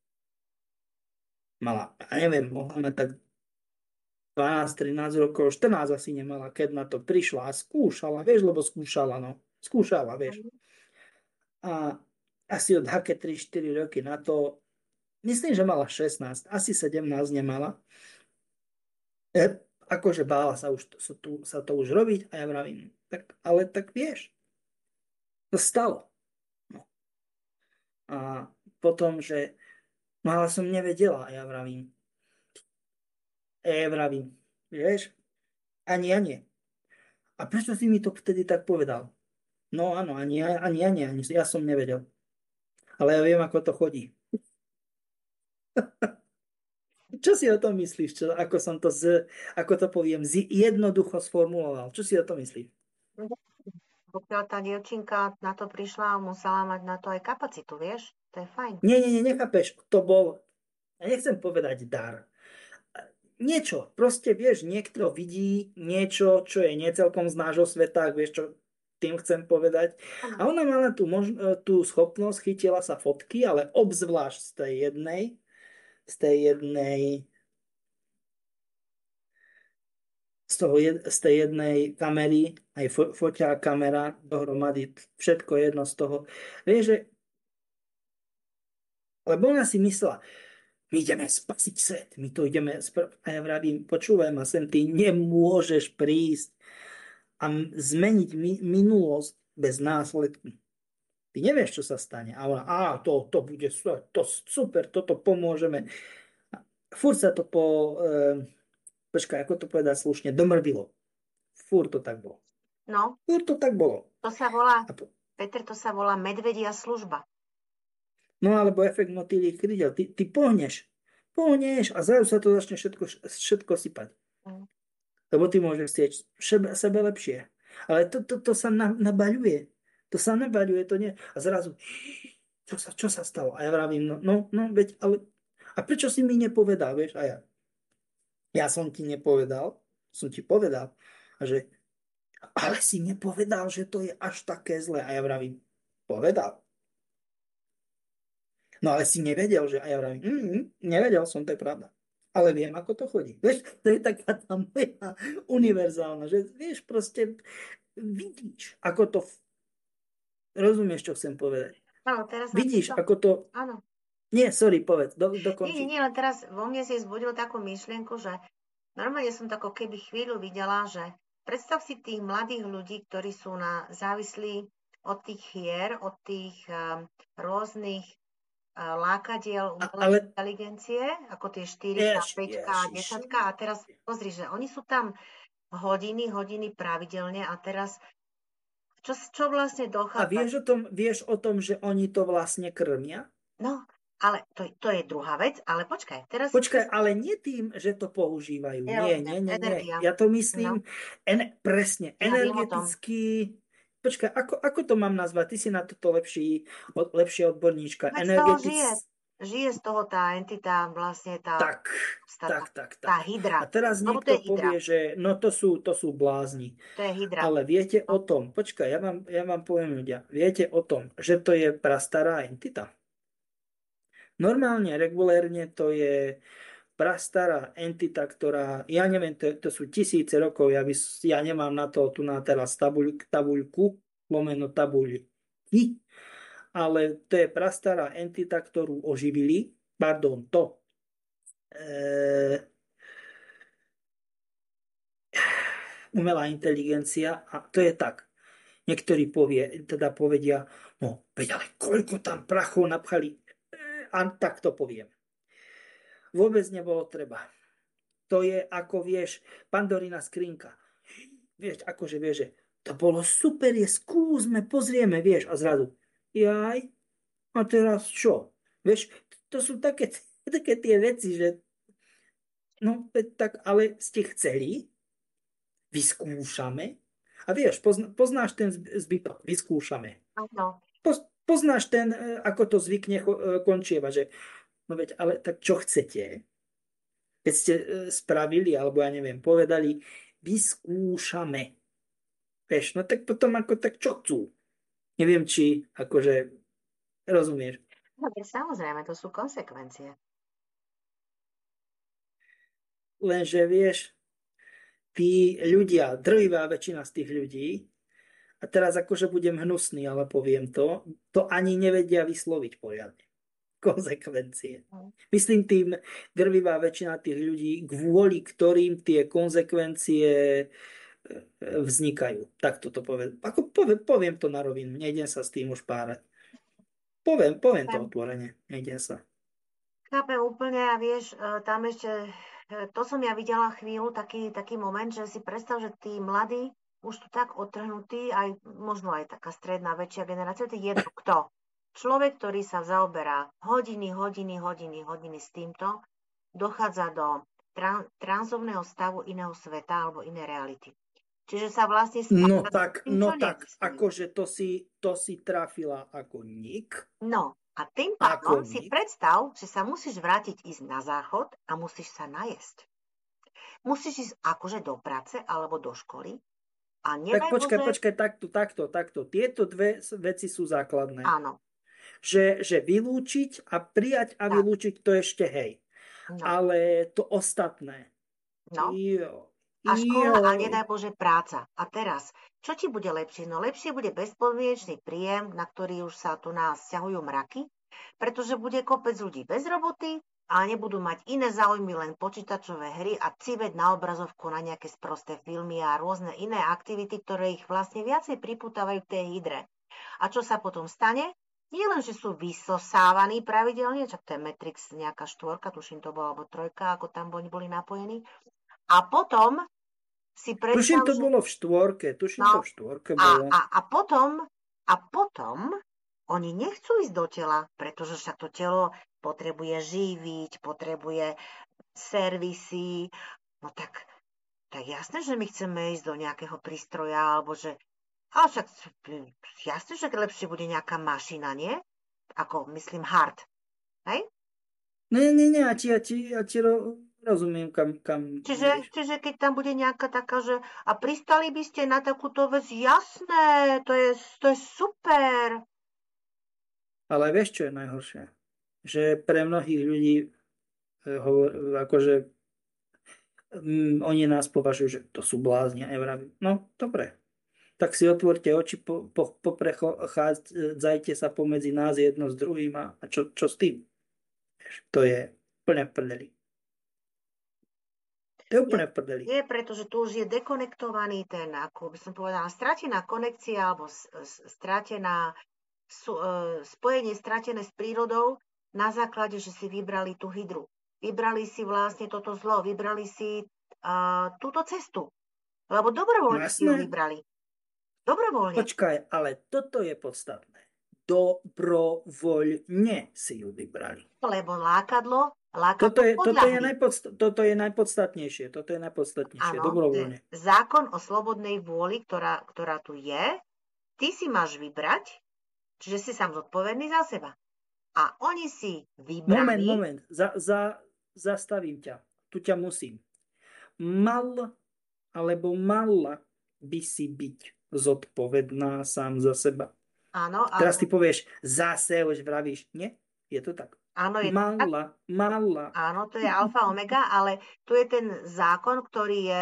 Mala, ja neviem, mohla mať tak dvanásť trinásť rokov, štrnásť asi nemala, keď na to prišla a skúšala, vieš, lebo skúšala, no. Skúšala, vieš. A asi od haké tri štyri roky na to, myslím, že mala šestnásť, asi sedemnásť nemala. E, akože bála sa, už, sa, tu, sa to už robiť a ja vravím, tak, ale tak vieš, to stalo. No. A potom, že no ale som nevedela a ja vravím, a ja vravím, vieš, ani ja nie. A prečo si mi to vtedy tak povedal? No áno, ani ja, ani ja nie, ani ja som nevedel. Ale ja viem, ako to chodí. Čo si o tom myslíš? Čo, ako som to, z, ako to poviem, z, jednoducho sformuloval? Čo si o tom myslíš? Pokiaľ tá dievčinka na to prišla, musela mať na to aj kapacitu, vieš? To je fajn. Nie, nie, nie, nechápeš. To bol, ja nechcem povedať dar. Niečo, proste vieš, niekto vidí niečo, čo je necelkom z nášho sveta, vieš čo tým chcem povedať. A ona mala tú, mož- tú schopnosť, chytila sa fotky, ale obzvlášť z tej jednej, z tej jednej z, toho, jed- z tej jednej kamery, aj fo- foťa kamera dohromady, všetko jedno z toho. Vieš, že lebo ona si myslela, my ideme spasiť svet, my to ideme spraviť. A ja vravím, počúvaj ma sem, ty nemôžeš prísť a m- zmeniť mi- minulosť bez následku. Ty nevieš, čo sa stane. A ona, á, to, to bude su- to super, toto pomôžeme. A furt sa to po, e, počkaj, ako to povedať slušne, domrvilo. Furt to tak bolo. No, Furt to tak bolo. to sa volá, A po, Peter, to sa volá medvedia služba. no alebo efekt motýlých krídel. Ty, ty pohneš, pohneš a zrazu sa to začne všetko, všetko sypať. Mm. Lebo ty môžeš chcieť sebe, sebe lepšie. Ale to, to, to sa na, nabaľuje. To sa nabaľuje, to nie. A zrazu, čo sa, čo sa stalo? A ja vravím, no, no, no, veď, ale... A prečo si mi nepovedal, vieš? A ja, ja som ti nepovedal, som ti povedal. A že, ale si nepovedal, že to je až také zlé. A ja vravím, povedal. No ale si nevedel, že... A ja vravím, mm, mm, nevedel som, to je pravda. Ale viem, ako to chodí. Vieš, to je taká tá moja univerzálna, že vieš, proste vidíš, ako to... Rozumieš, čo chcem povedať? Áno, teraz Vidíš, napríklad- ako to... Áno. Nie, sorry, povedz, do, Nie, dokončí. nie, nie, len teraz vo mne si zbudil takú myšlienku, že normálne som to ako keby chvíľu videla, že predstav si tých mladých ľudí, ktorí sú na závislí od tých hier, od tých um, rôznych uh, lákadiel A- umelej ale- inteligencie, ako tie štyri, Jež- päť a ježiš. desať. A teraz pozri, že oni sú tam hodiny, hodiny pravidelne a teraz čo, čo vlastne A dochádza? vieš o, tom, vieš o tom, že oni to vlastne krmia? No, ale to, to je druhá vec, ale počkaj, teraz... Počkaj, ale nie tým, že to používajú. Ja Nie, rozumiem, nie, nie, nie. energia. Ja to myslím, en, presne, Ja viem o tom. energetický... Počkaj, ako, ako to mám nazvať? Ty si na toto lepší, od, lepšia odborníčka. Veď z toho žije. Žije z toho tá entita, vlastne tá... Tak, tá, tak, tak, tak. tá hydra. A teraz Lebo niekto to je hydra. povie, že no to sú, to sú blázni. To je hydra. Ale viete o tom, počkaj, ja vám, ja vám poviem ľudia, viete o tom, že to je prastará entita? Normálne, regulérne to je prastará entita, ktorá, ja neviem, to, to sú tisíce rokov, ja, by, ja nemám na to tu na teraz tabuľ, tabuľku, lomeno tabuľky, ale to je prastará entita, ktorú oživili, pardon, to, e, umelá inteligencia a to je tak. Niektorí povie, teda povedia, no, veď ale koľko tam prachov napchali, e, a tak to poviem. Vôbec nebolo treba. To je, ako vieš, Pandorina skrinka. Vieš, akože vieš, že to bolo super, je, skúsme, pozrieme, vieš, a zrazu, jaj, a teraz čo? Vieš, to sú také, také tie veci, že no, tak, ale ste chceli, vyskúšame, a vieš, pozna, poznáš ten zbytok, vyskúšame. Áno. Poz, poznáš ten, ako to zvykne končieva, že no veď, ale tak čo chcete? Keď ste spravili, alebo ja neviem, povedali, vyskúšame. Vieš, no tak potom ako, tak čo chcú? Neviem, či akože, rozumieš? No, veď samozrejme, to sú konsekvencie. Lenže vieš, tí ľudia, drvivá väčšina z tých ľudí, a teraz akože budem hnusný, ale poviem to, to ani nevedia vysloviť poriadne. Konsekvencie. Myslím tým drvivá väčšina tých ľudí, kvôli ktorým tie konsekvencie vznikajú. Tak toto poviem. Ako poviem, poviem to na rovinu, nejdem sa s tým už párať. Poviem, poviem to otvorene, nejdem sa. Chápem úplne a vieš, tam ešte, to som ja videla chvíľu, taký, taký moment, že si predstav, že tí mladí už tu tak odtrhnutí, aj možno aj taká stredná, väčšia generácia, to je jedno kto. Človek, ktorý sa zaoberá hodiny, hodiny, hodiny, hodiny s týmto, dochádza do tran- transovného stavu iného sveta alebo inej reality. Čiže sa vlastne... No tak, tým, no čo tak, neexistuje. akože to si, to si trafila ako nik. No a tým Ako pádom si nik. predstav, že sa musíš vrátiť ísť na záchod a musíš sa najesť. Musíš ísť akože do práce alebo do školy a Tak nedaj počkaj, Bože... počkaj, takto, takto, takto. Tieto dve veci sú základné. Áno. Že, že vylúčiť a prijať a Tak. vylúčiť, to ešte hej. No. Ale to ostatné, No. jo, a škola a Joj. nedaj Bože práca. A teraz, čo ti bude lepšie? No lepšie bude bezpodmienečný príjem, na ktorý už sa tu nás sťahujú mraky, pretože bude kopec ľudí bez roboty a nebudú mať iné záujmy, len počítačové hry a civeť na obrazovku na nejaké sprosté filmy a rôzne iné aktivity, ktoré ich vlastne viacej pripútavajú k tej hydre. A čo sa potom stane? Nie len, že sú vysosávaní pravidelne, čak to je Matrix nejaká štvorka, tuším to bola, alebo trojka, ako tam boli, boli napojení. A potom si predstav, Tuším, to že... bolo v štvorke. Tuším, No, to v štvorke a, bolo. a, a potom, a potom oni nechcú ísť do tela, pretože však to telo potrebuje živiť, potrebuje servisy. No tak, tak jasné, že my chceme ísť do nejakého prístroja, alebo že... Ale však jasné, že lepšie bude nejaká mašina, nie? Ako, myslím, hard. Hej? Nie, nie, nie, ja ti, ja ti, ja ti ro, rozumiem, kam, kam Čiže, ideš. čiže keď tam bude nejaká taká, že a pristali by ste na takúto vec, jasné, to je, to je super. Ale vieš, čo je najhoršie? Že pre mnohých ľudí eh, hovor, akože mm, oni nás považujú, že to sú blázni. A ja vravím, no, dobre. Tak si otvorte oči, po, po, poprechádzajte sa pomedzi nás jedno s druhým a, a čo, čo s tým? Vieš, to je úplne v prdeli. To je úplne v prdeli. Je, pretože tu už je dekonektovaný ten, ako by som povedala, stratená konekcia alebo s- s- stratená sú, e, spojenie stratené s prírodou na základe, že si vybrali tú hydru. Vybrali si vlastne toto zlo, vybrali si a, túto cestu. Lebo dobrovoľne si ju Jasné. vybrali. Dobrovoľne. Počkaj, ale toto je podstatné. Dobrovoľne si ju vybrali. Lebo lákadlo, lákadlo Toto je, toto, je podľahli. najpodst- toto je najpodstatnejšie. Toto je najpodstatnejšie. Áno, Dobrovoľne. to je zákon o slobodnej vôli, ktorá, ktorá tu je. Ty si máš vybrať, čiže si sám zodpovedný za seba. A oni si vybrali... Moment, moment. Za, za, zastavím ťa. Tu ťa musím. Mal alebo mala by si byť zodpovedná sám za seba. Áno, Teraz áno, ty povieš, zase už vravíš. Nie, je to tak. áno, je to tak. Mala, mala. Áno, to je alfa omega, ale tu je ten zákon, ktorý je,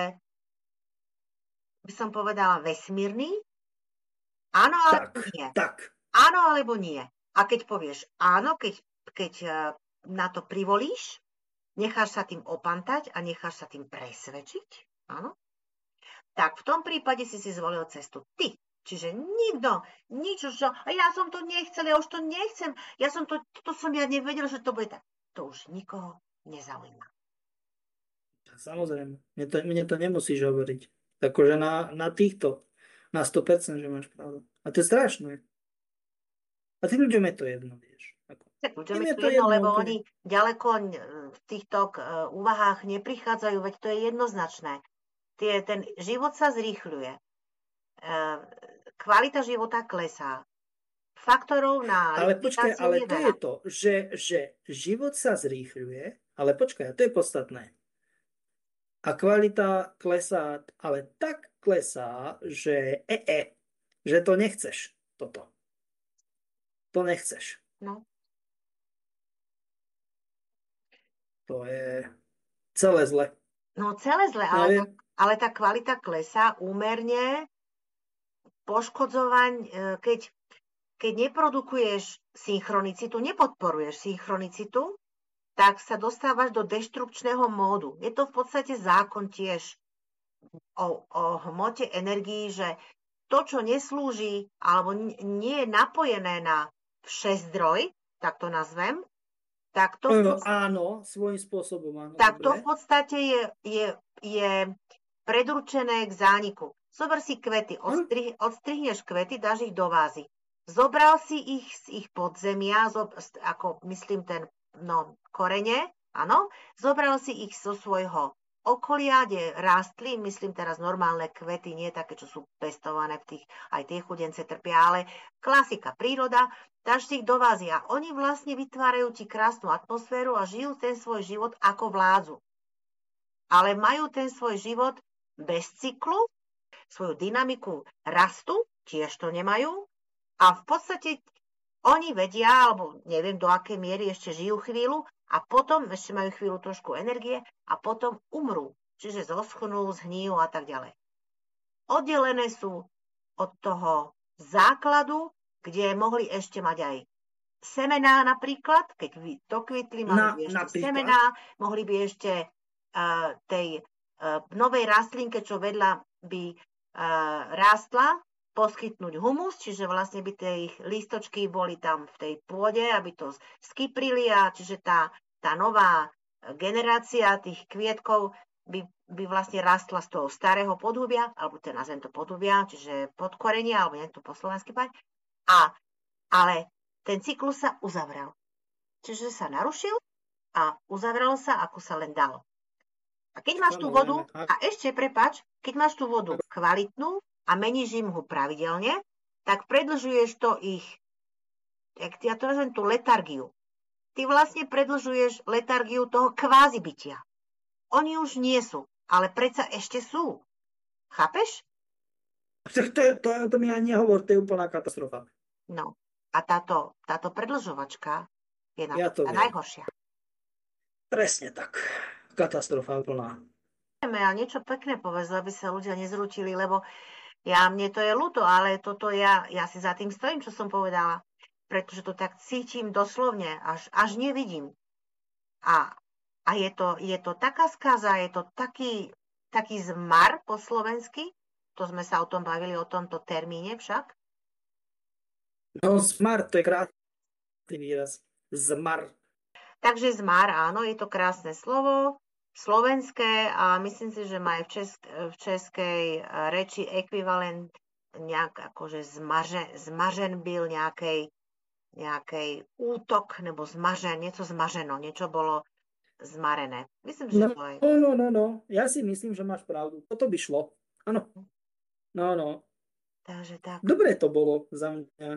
by som povedala, vesmírny. Áno, alebo Tak, nie. tak. Áno, alebo nie. A keď povieš áno, keď, keď eh, na to privolíš, necháš sa tým opantať a necháš sa tým presvedčiť, áno, tak v tom prípade si si zvolil cestu ty. Čiže nikto, nič už, a ja som to nechcel, ja už to nechcem, ja som to, to som ja nevedel, že to bude tak. To už nikoho nezaujíma. Samozrejme, mne to, mne to nemusíš hovoriť. Takže na, na týchto, na sto percent, že máš pravdu. A to je strašné. A tým ľuďom je to jedno, vieš. Ako, Tak ľuďom im je to jedno, lebo úplne. oni ďaleko n- v týchto uh, úvahách neprichádzajú, veď to je jednoznačné. Tie, ten život sa zrýchľuje. Uh, kvalita života klesá. Faktorov na Ale počkaj, likvidáciu ale je to veľa. je to, že, že život sa zrýchľuje, ale počkaj, to je podstatné. A kvalita klesá, ale tak klesá, že e, e, že to nechceš, toto. To nechceš. No. To je celé zle. No celé zle, Ja ale, viem. tá, ale tá kvalita klesá úmerne poškodzovaň, e, keď, keď neprodukuješ synchronicitu, nepodporuješ synchronicitu, tak sa dostávaš do deštrukčného módu. Je to v podstate zákon tiež o, o hmote energii, že to, čo neslúži alebo n- nie je napojené na všezdroj, tak to nazvem, tak to, v No, podstate, áno, svojím spôsobom, áno, tak to v dobre. podstate je, je, je predurčené k zániku. Zober si kvety, Hm? odstrih, odstrihneš kvety, dáš ich do vázy. Zobral si ich z ich podzemia, zob, z- ako myslím ten, no, korene, áno, zobral si ich zo svojho okolia, kde rástli, myslím teraz normálne kvety, nie také, čo sú pestované v tých, aj tie chudence trpia, ale klasika, príroda, dáš si ich do vázy a oni vlastne vytvárajú ti krásnu atmosféru a žijú ten svoj život ako vládzu. Ale majú ten svoj život bez cyklu, svoju dynamiku rastu, tiež to nemajú a v podstate oni vedia, alebo neviem do akej miery ešte žijú chvíľu a potom ešte majú chvíľu trošku energie a potom umrú. čiže zoschnú, zhníjú a tak ďalej. Oddelené sú od toho základu, kde mohli ešte mať aj semená napríklad, keď dokvitli, mali Na, by ešte napríklad. semená, mohli by ešte uh, tej uh, novej rastlinke, čo vedľa by uh, rástla, poskytnúť humus, čiže vlastne by tie ich lístočky boli tam v tej pôde, aby to skyprili a čiže tá, tá nová generácia tých kvietkov by, by vlastne rastla z toho starého podhubia, alebo ten nazvem to podhubia, čiže podkorenia, alebo nejak to po slovensky povedať. A, ale ten cyklus sa uzavrel. Čiže sa narušil a uzavrel sa, ako sa len dalo. A keď máš tú vodu, a ešte prepáč, keď máš tú vodu kvalitnú a meníš im ho pravidelne, tak predlžuješ to ich, ja to nazvem tú letargiu. Ty vlastne predlžuješ letargiu toho kvázi bytia. Oni už nie sú, ale predsa ešte sú. Chápeš? To, to, to, to mi ani nehovor, to je úplná katastrofa. No, a táto, táto predlžovačka je na Ja to to viem. najhoršia. Presne tak. Katastrofa úplná. A niečo pekné povedz, aby sa ľudia nezrútili, lebo ja, mne to je ľúto, ale toto ja, ja si za tým stojím, čo som povedala. Pretože to tak cítim doslovne, až, až nevidím. A, a je, to, je to taká skaza, je to taký, taký zmar po slovensky. To sme sa o tom bavili, o tomto termíne však. No, zmar, to je krásny výraz. Zmar. Takže zmar, áno, je to krásne slovo, slovenské a myslím si, že má aj v, česk- v českej reči ekvivalent nejak akože zmaže, zmažen byl nejakej, nejakej útok nebo zmažen, niečo zmaženo, niečo bolo zmarené. Myslím, že No, to je. no, no, no. Ja si myslím, že máš pravdu. Toto by šlo. Áno. No, no. Takže tak. Dobre to bolo za mňa.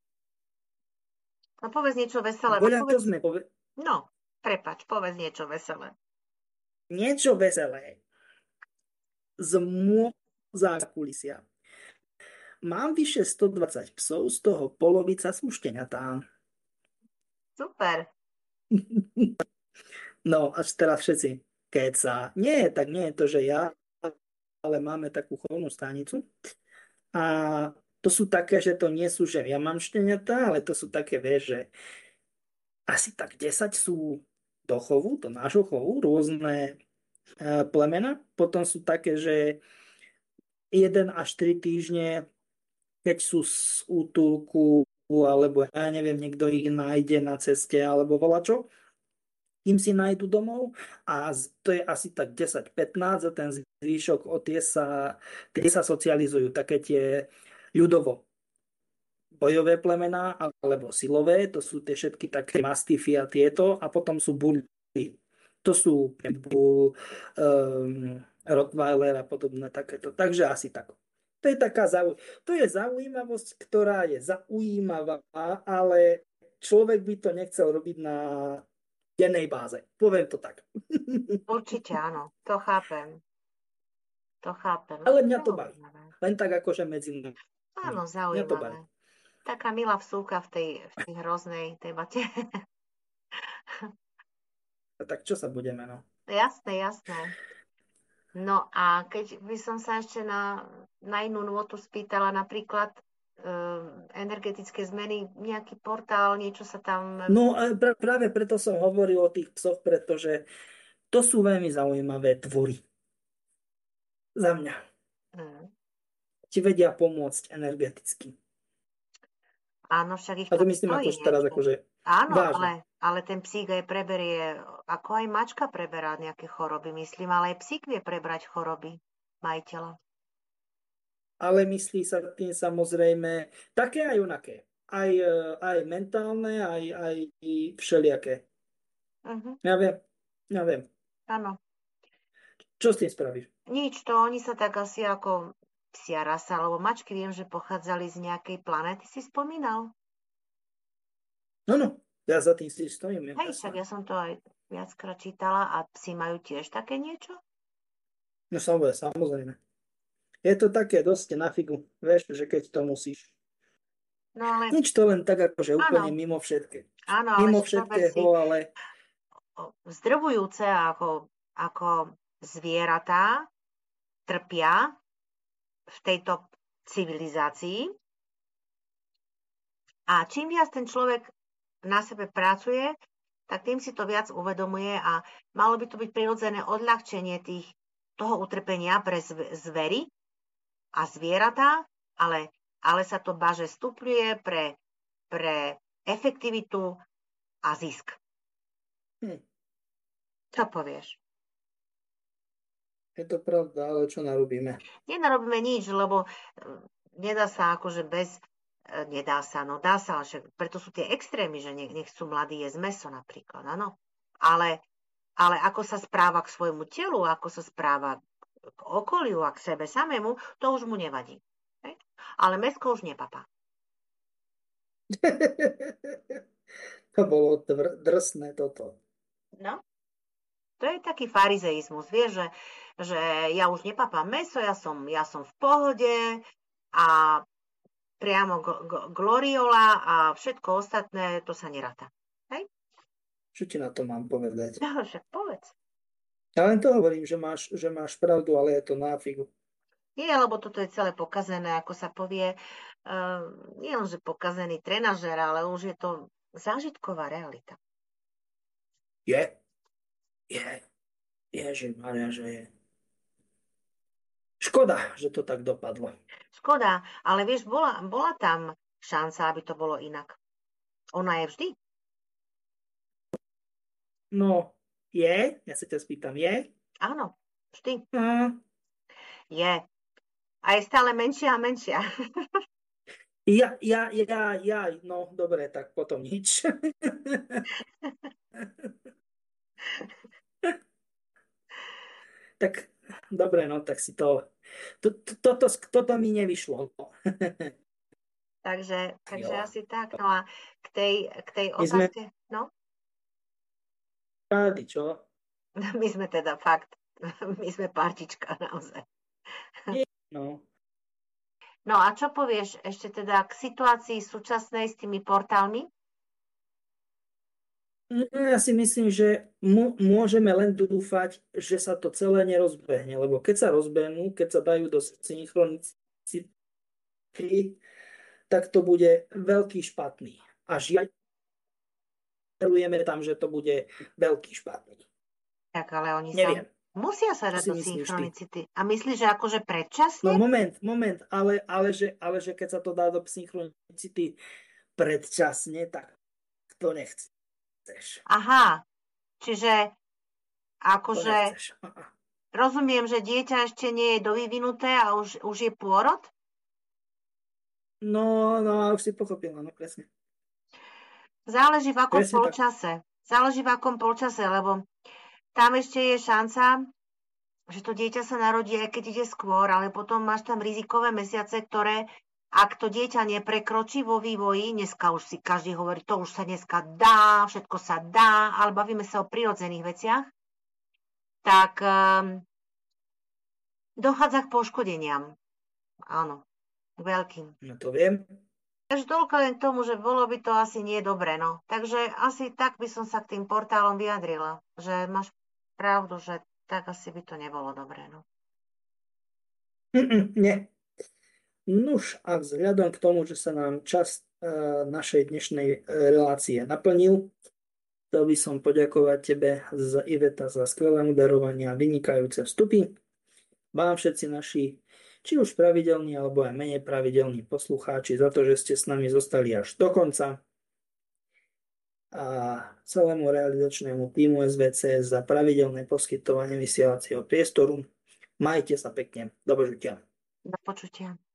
No povedz niečo veselé. Boľa, No, to povedz... sme pove... no, prepač, povedz niečo veselé. Niečo veselé. Z môjho zákulisia. Mám vyše stodvadsať psov, z toho polovica sú šteniatá. Super. No, až teraz všetci keca. Nie, tak nie je to, že ja, ale máme takú chovnú stanicu. A to sú také, že to nie sú, že ja mám šteniatá, ale to sú také, vieš, že asi tak desať sú do chovu, do nášho chovu, rôzne e, plemena. Potom sú také, že jeden až tri týždne, keď sú z útulku, alebo ja neviem, niekto ich nájde na ceste, alebo volačo, kým si nájdu domov a to je asi tak desať pätnásť a ten zvýšok, o tie sa, tie sa socializujú, také tie ľudovo bojové plemená alebo silové, to sú tie všetky také mastify a tieto a potom sú bully. To sú bull, um, rottweiler a podobné takéto. Takže asi tak. To je taká zau... to je zaujímavosť, ktorá je zaujímavá, ale človek by to nechcel robiť na dennej báze. Poviem to tak. Určite áno, to chápem. To chápem. Ale mňa to baví. Len tak akože medzi mnou. Áno, zaujímavé. Taká milá vsúka v tej, v tej hroznej debate. Tak čo sa budeme, no? Jasné, jasné. No a keď by som sa ešte na, na inú nôtu spýtala, napríklad uh, energetické zmeny, nejaký portál, niečo sa tam... No pr- práve preto som hovoril o tých psoch, pretože to sú veľmi zaujímavé tvory. Za mňa. Hmm. Ti vedia pomôcť energeticky. Áno, však ich to to myslím stojí akože teraz akože áno, vážne. ale, ale ten psík aj preberie, ako aj mačka preberá nejaké choroby, myslím, ale aj psík vie prebrať choroby majiteľa. Ale myslí sa tým samozrejme také aj onaké. Aj, aj mentálne, aj, aj všelijaké. Uh-huh. Ja viem, ja viem. Áno. Čo s tým spravíš? Nič, to oni sa tak asi ako psia rasa, alebo mačky viem, že pochádzali z nejakej planéty, si spomínal? No, no, ja za tým si stojím. Hej, však ja som to aj viackrát čítala a psi majú tiež také niečo? No samozrejme. Je to také dosť na figu, vieš, že keď to musíš. No ale... Nič to len tak akože úplne áno. mimo všetké. Áno, mimo ale všetkého, ale... Zdrvujúce ako, ako zvieratá trpia v tejto civilizácii a čím viac ten človek na sebe pracuje, tak tým si to viac uvedomuje a malo by to byť prirodzené odľahčenie tých, toho utrpenia pre zvery a zvieratá, ale, ale sa to baže stupňuje pre, pre efektivitu a zisk. Hm. Čo povieš? Je to pravda, ale čo narobíme? Nenarobíme nič, lebo nedá sa akože bez... Nedá sa, no dá sa, že preto sú tie extrémy, že nechcú mladí jesť mäso napríklad, áno. Ale, ale ako sa správa k svojmu telu, ako sa správa k okoliu a k sebe samému, to už mu nevadí. Hej? Ale mäsko už nepapá. To bolo dr- drsné toto. No, to je taký farizeizmus, vieš, že, že ja už nepapám mäso, ja som, ja som v pohode a priamo gloriola a všetko ostatné, to sa neráta. Hej? Čo ti na to mám povedať? No, však povedz. Ja len to hovorím, že máš, že máš pravdu, ale je to na figu. Nie, lebo toto je celé pokazené, ako sa povie. Uh, nie len, že pokazený trenažer, ale už je to zážitková realita. Je. Je. Ježišmaria, že je. Škoda, že to tak dopadlo. Škoda, ale vieš, bola, bola tam šanca, aby to bolo inak. Ona je vždy. No, je? Ja sa ťa spýtam, je? Áno, vždy. A... Je. A je stále menšia a menšia. Ja, ja, ja, ja, no, dobre, tak potom nič. Tak, dobre, no, tak si to... to, to toto, toto mi nevyšlo. takže takže Jo. asi tak. No a k tej, k tej My sme- otázke, no, Rádi, čo? my sme teda fakt, my sme partička naozaj. No, No a čo povieš ešte teda k situácii súčasnej s tými portálmi? ja si myslím, že mô- môžeme len dúfať, že sa to celé nerozbehne, lebo keď sa rozbehnú, keď sa dajú do synchronicity, tak to bude veľký špatný. A žiarujeme tam, že to bude veľký špatný. Tak ale oni Neviem. sa musia sa Čo dať si do myslíš ty? synchronicity. A myslíš, že akože No predčasne? moment, moment, ale, ale, že, ale že keď sa to dá do synchronicity predčasne, tak to nechceš. Aha, čiže To akože nechceš. rozumiem, že dieťa ešte nie je dovyvinuté a už, už je pôrod? No, no, už si pochopila, no presne. Záleží v akom Presne tak. polčase. Záleží v akom polčase, lebo tam ešte je šanca, že to dieťa sa narodí, aj keď ide skôr, ale potom máš tam rizikové mesiace, ktoré, ak to dieťa neprekročí vo vývoji, dneska už si každý hovorí, to už sa dneska dá, všetko sa dá, ale bavíme sa o prirodzených veciach, tak um, dochádza k poškodeniam. Áno, k veľkým. No to viem. Takže toľko len k tomu, že bolo by to asi nie dobre, no. Takže asi tak by som sa k tým portálom vyjadrila, že máš pravdu, že tak asi by to nebolo dobre, no. Mm-mm, nie. Nuž, a vzhľadom k tomu, že sa nám čas uh, našej dnešnej uh, relácie naplnil, chcel by som poďakovať tebe, za Iveta, za skvelé moderovanie a vynikajúce vstupy. Vám všetci naši, či už pravidelní, alebo aj menej pravidelní poslucháči, za to, že ste s nami zostali až do konca. A celému realizačnému týmu es vé cé za pravidelné poskytovanie vysielacieho priestoru. Majte sa pekne. Do počutia. Do počutia.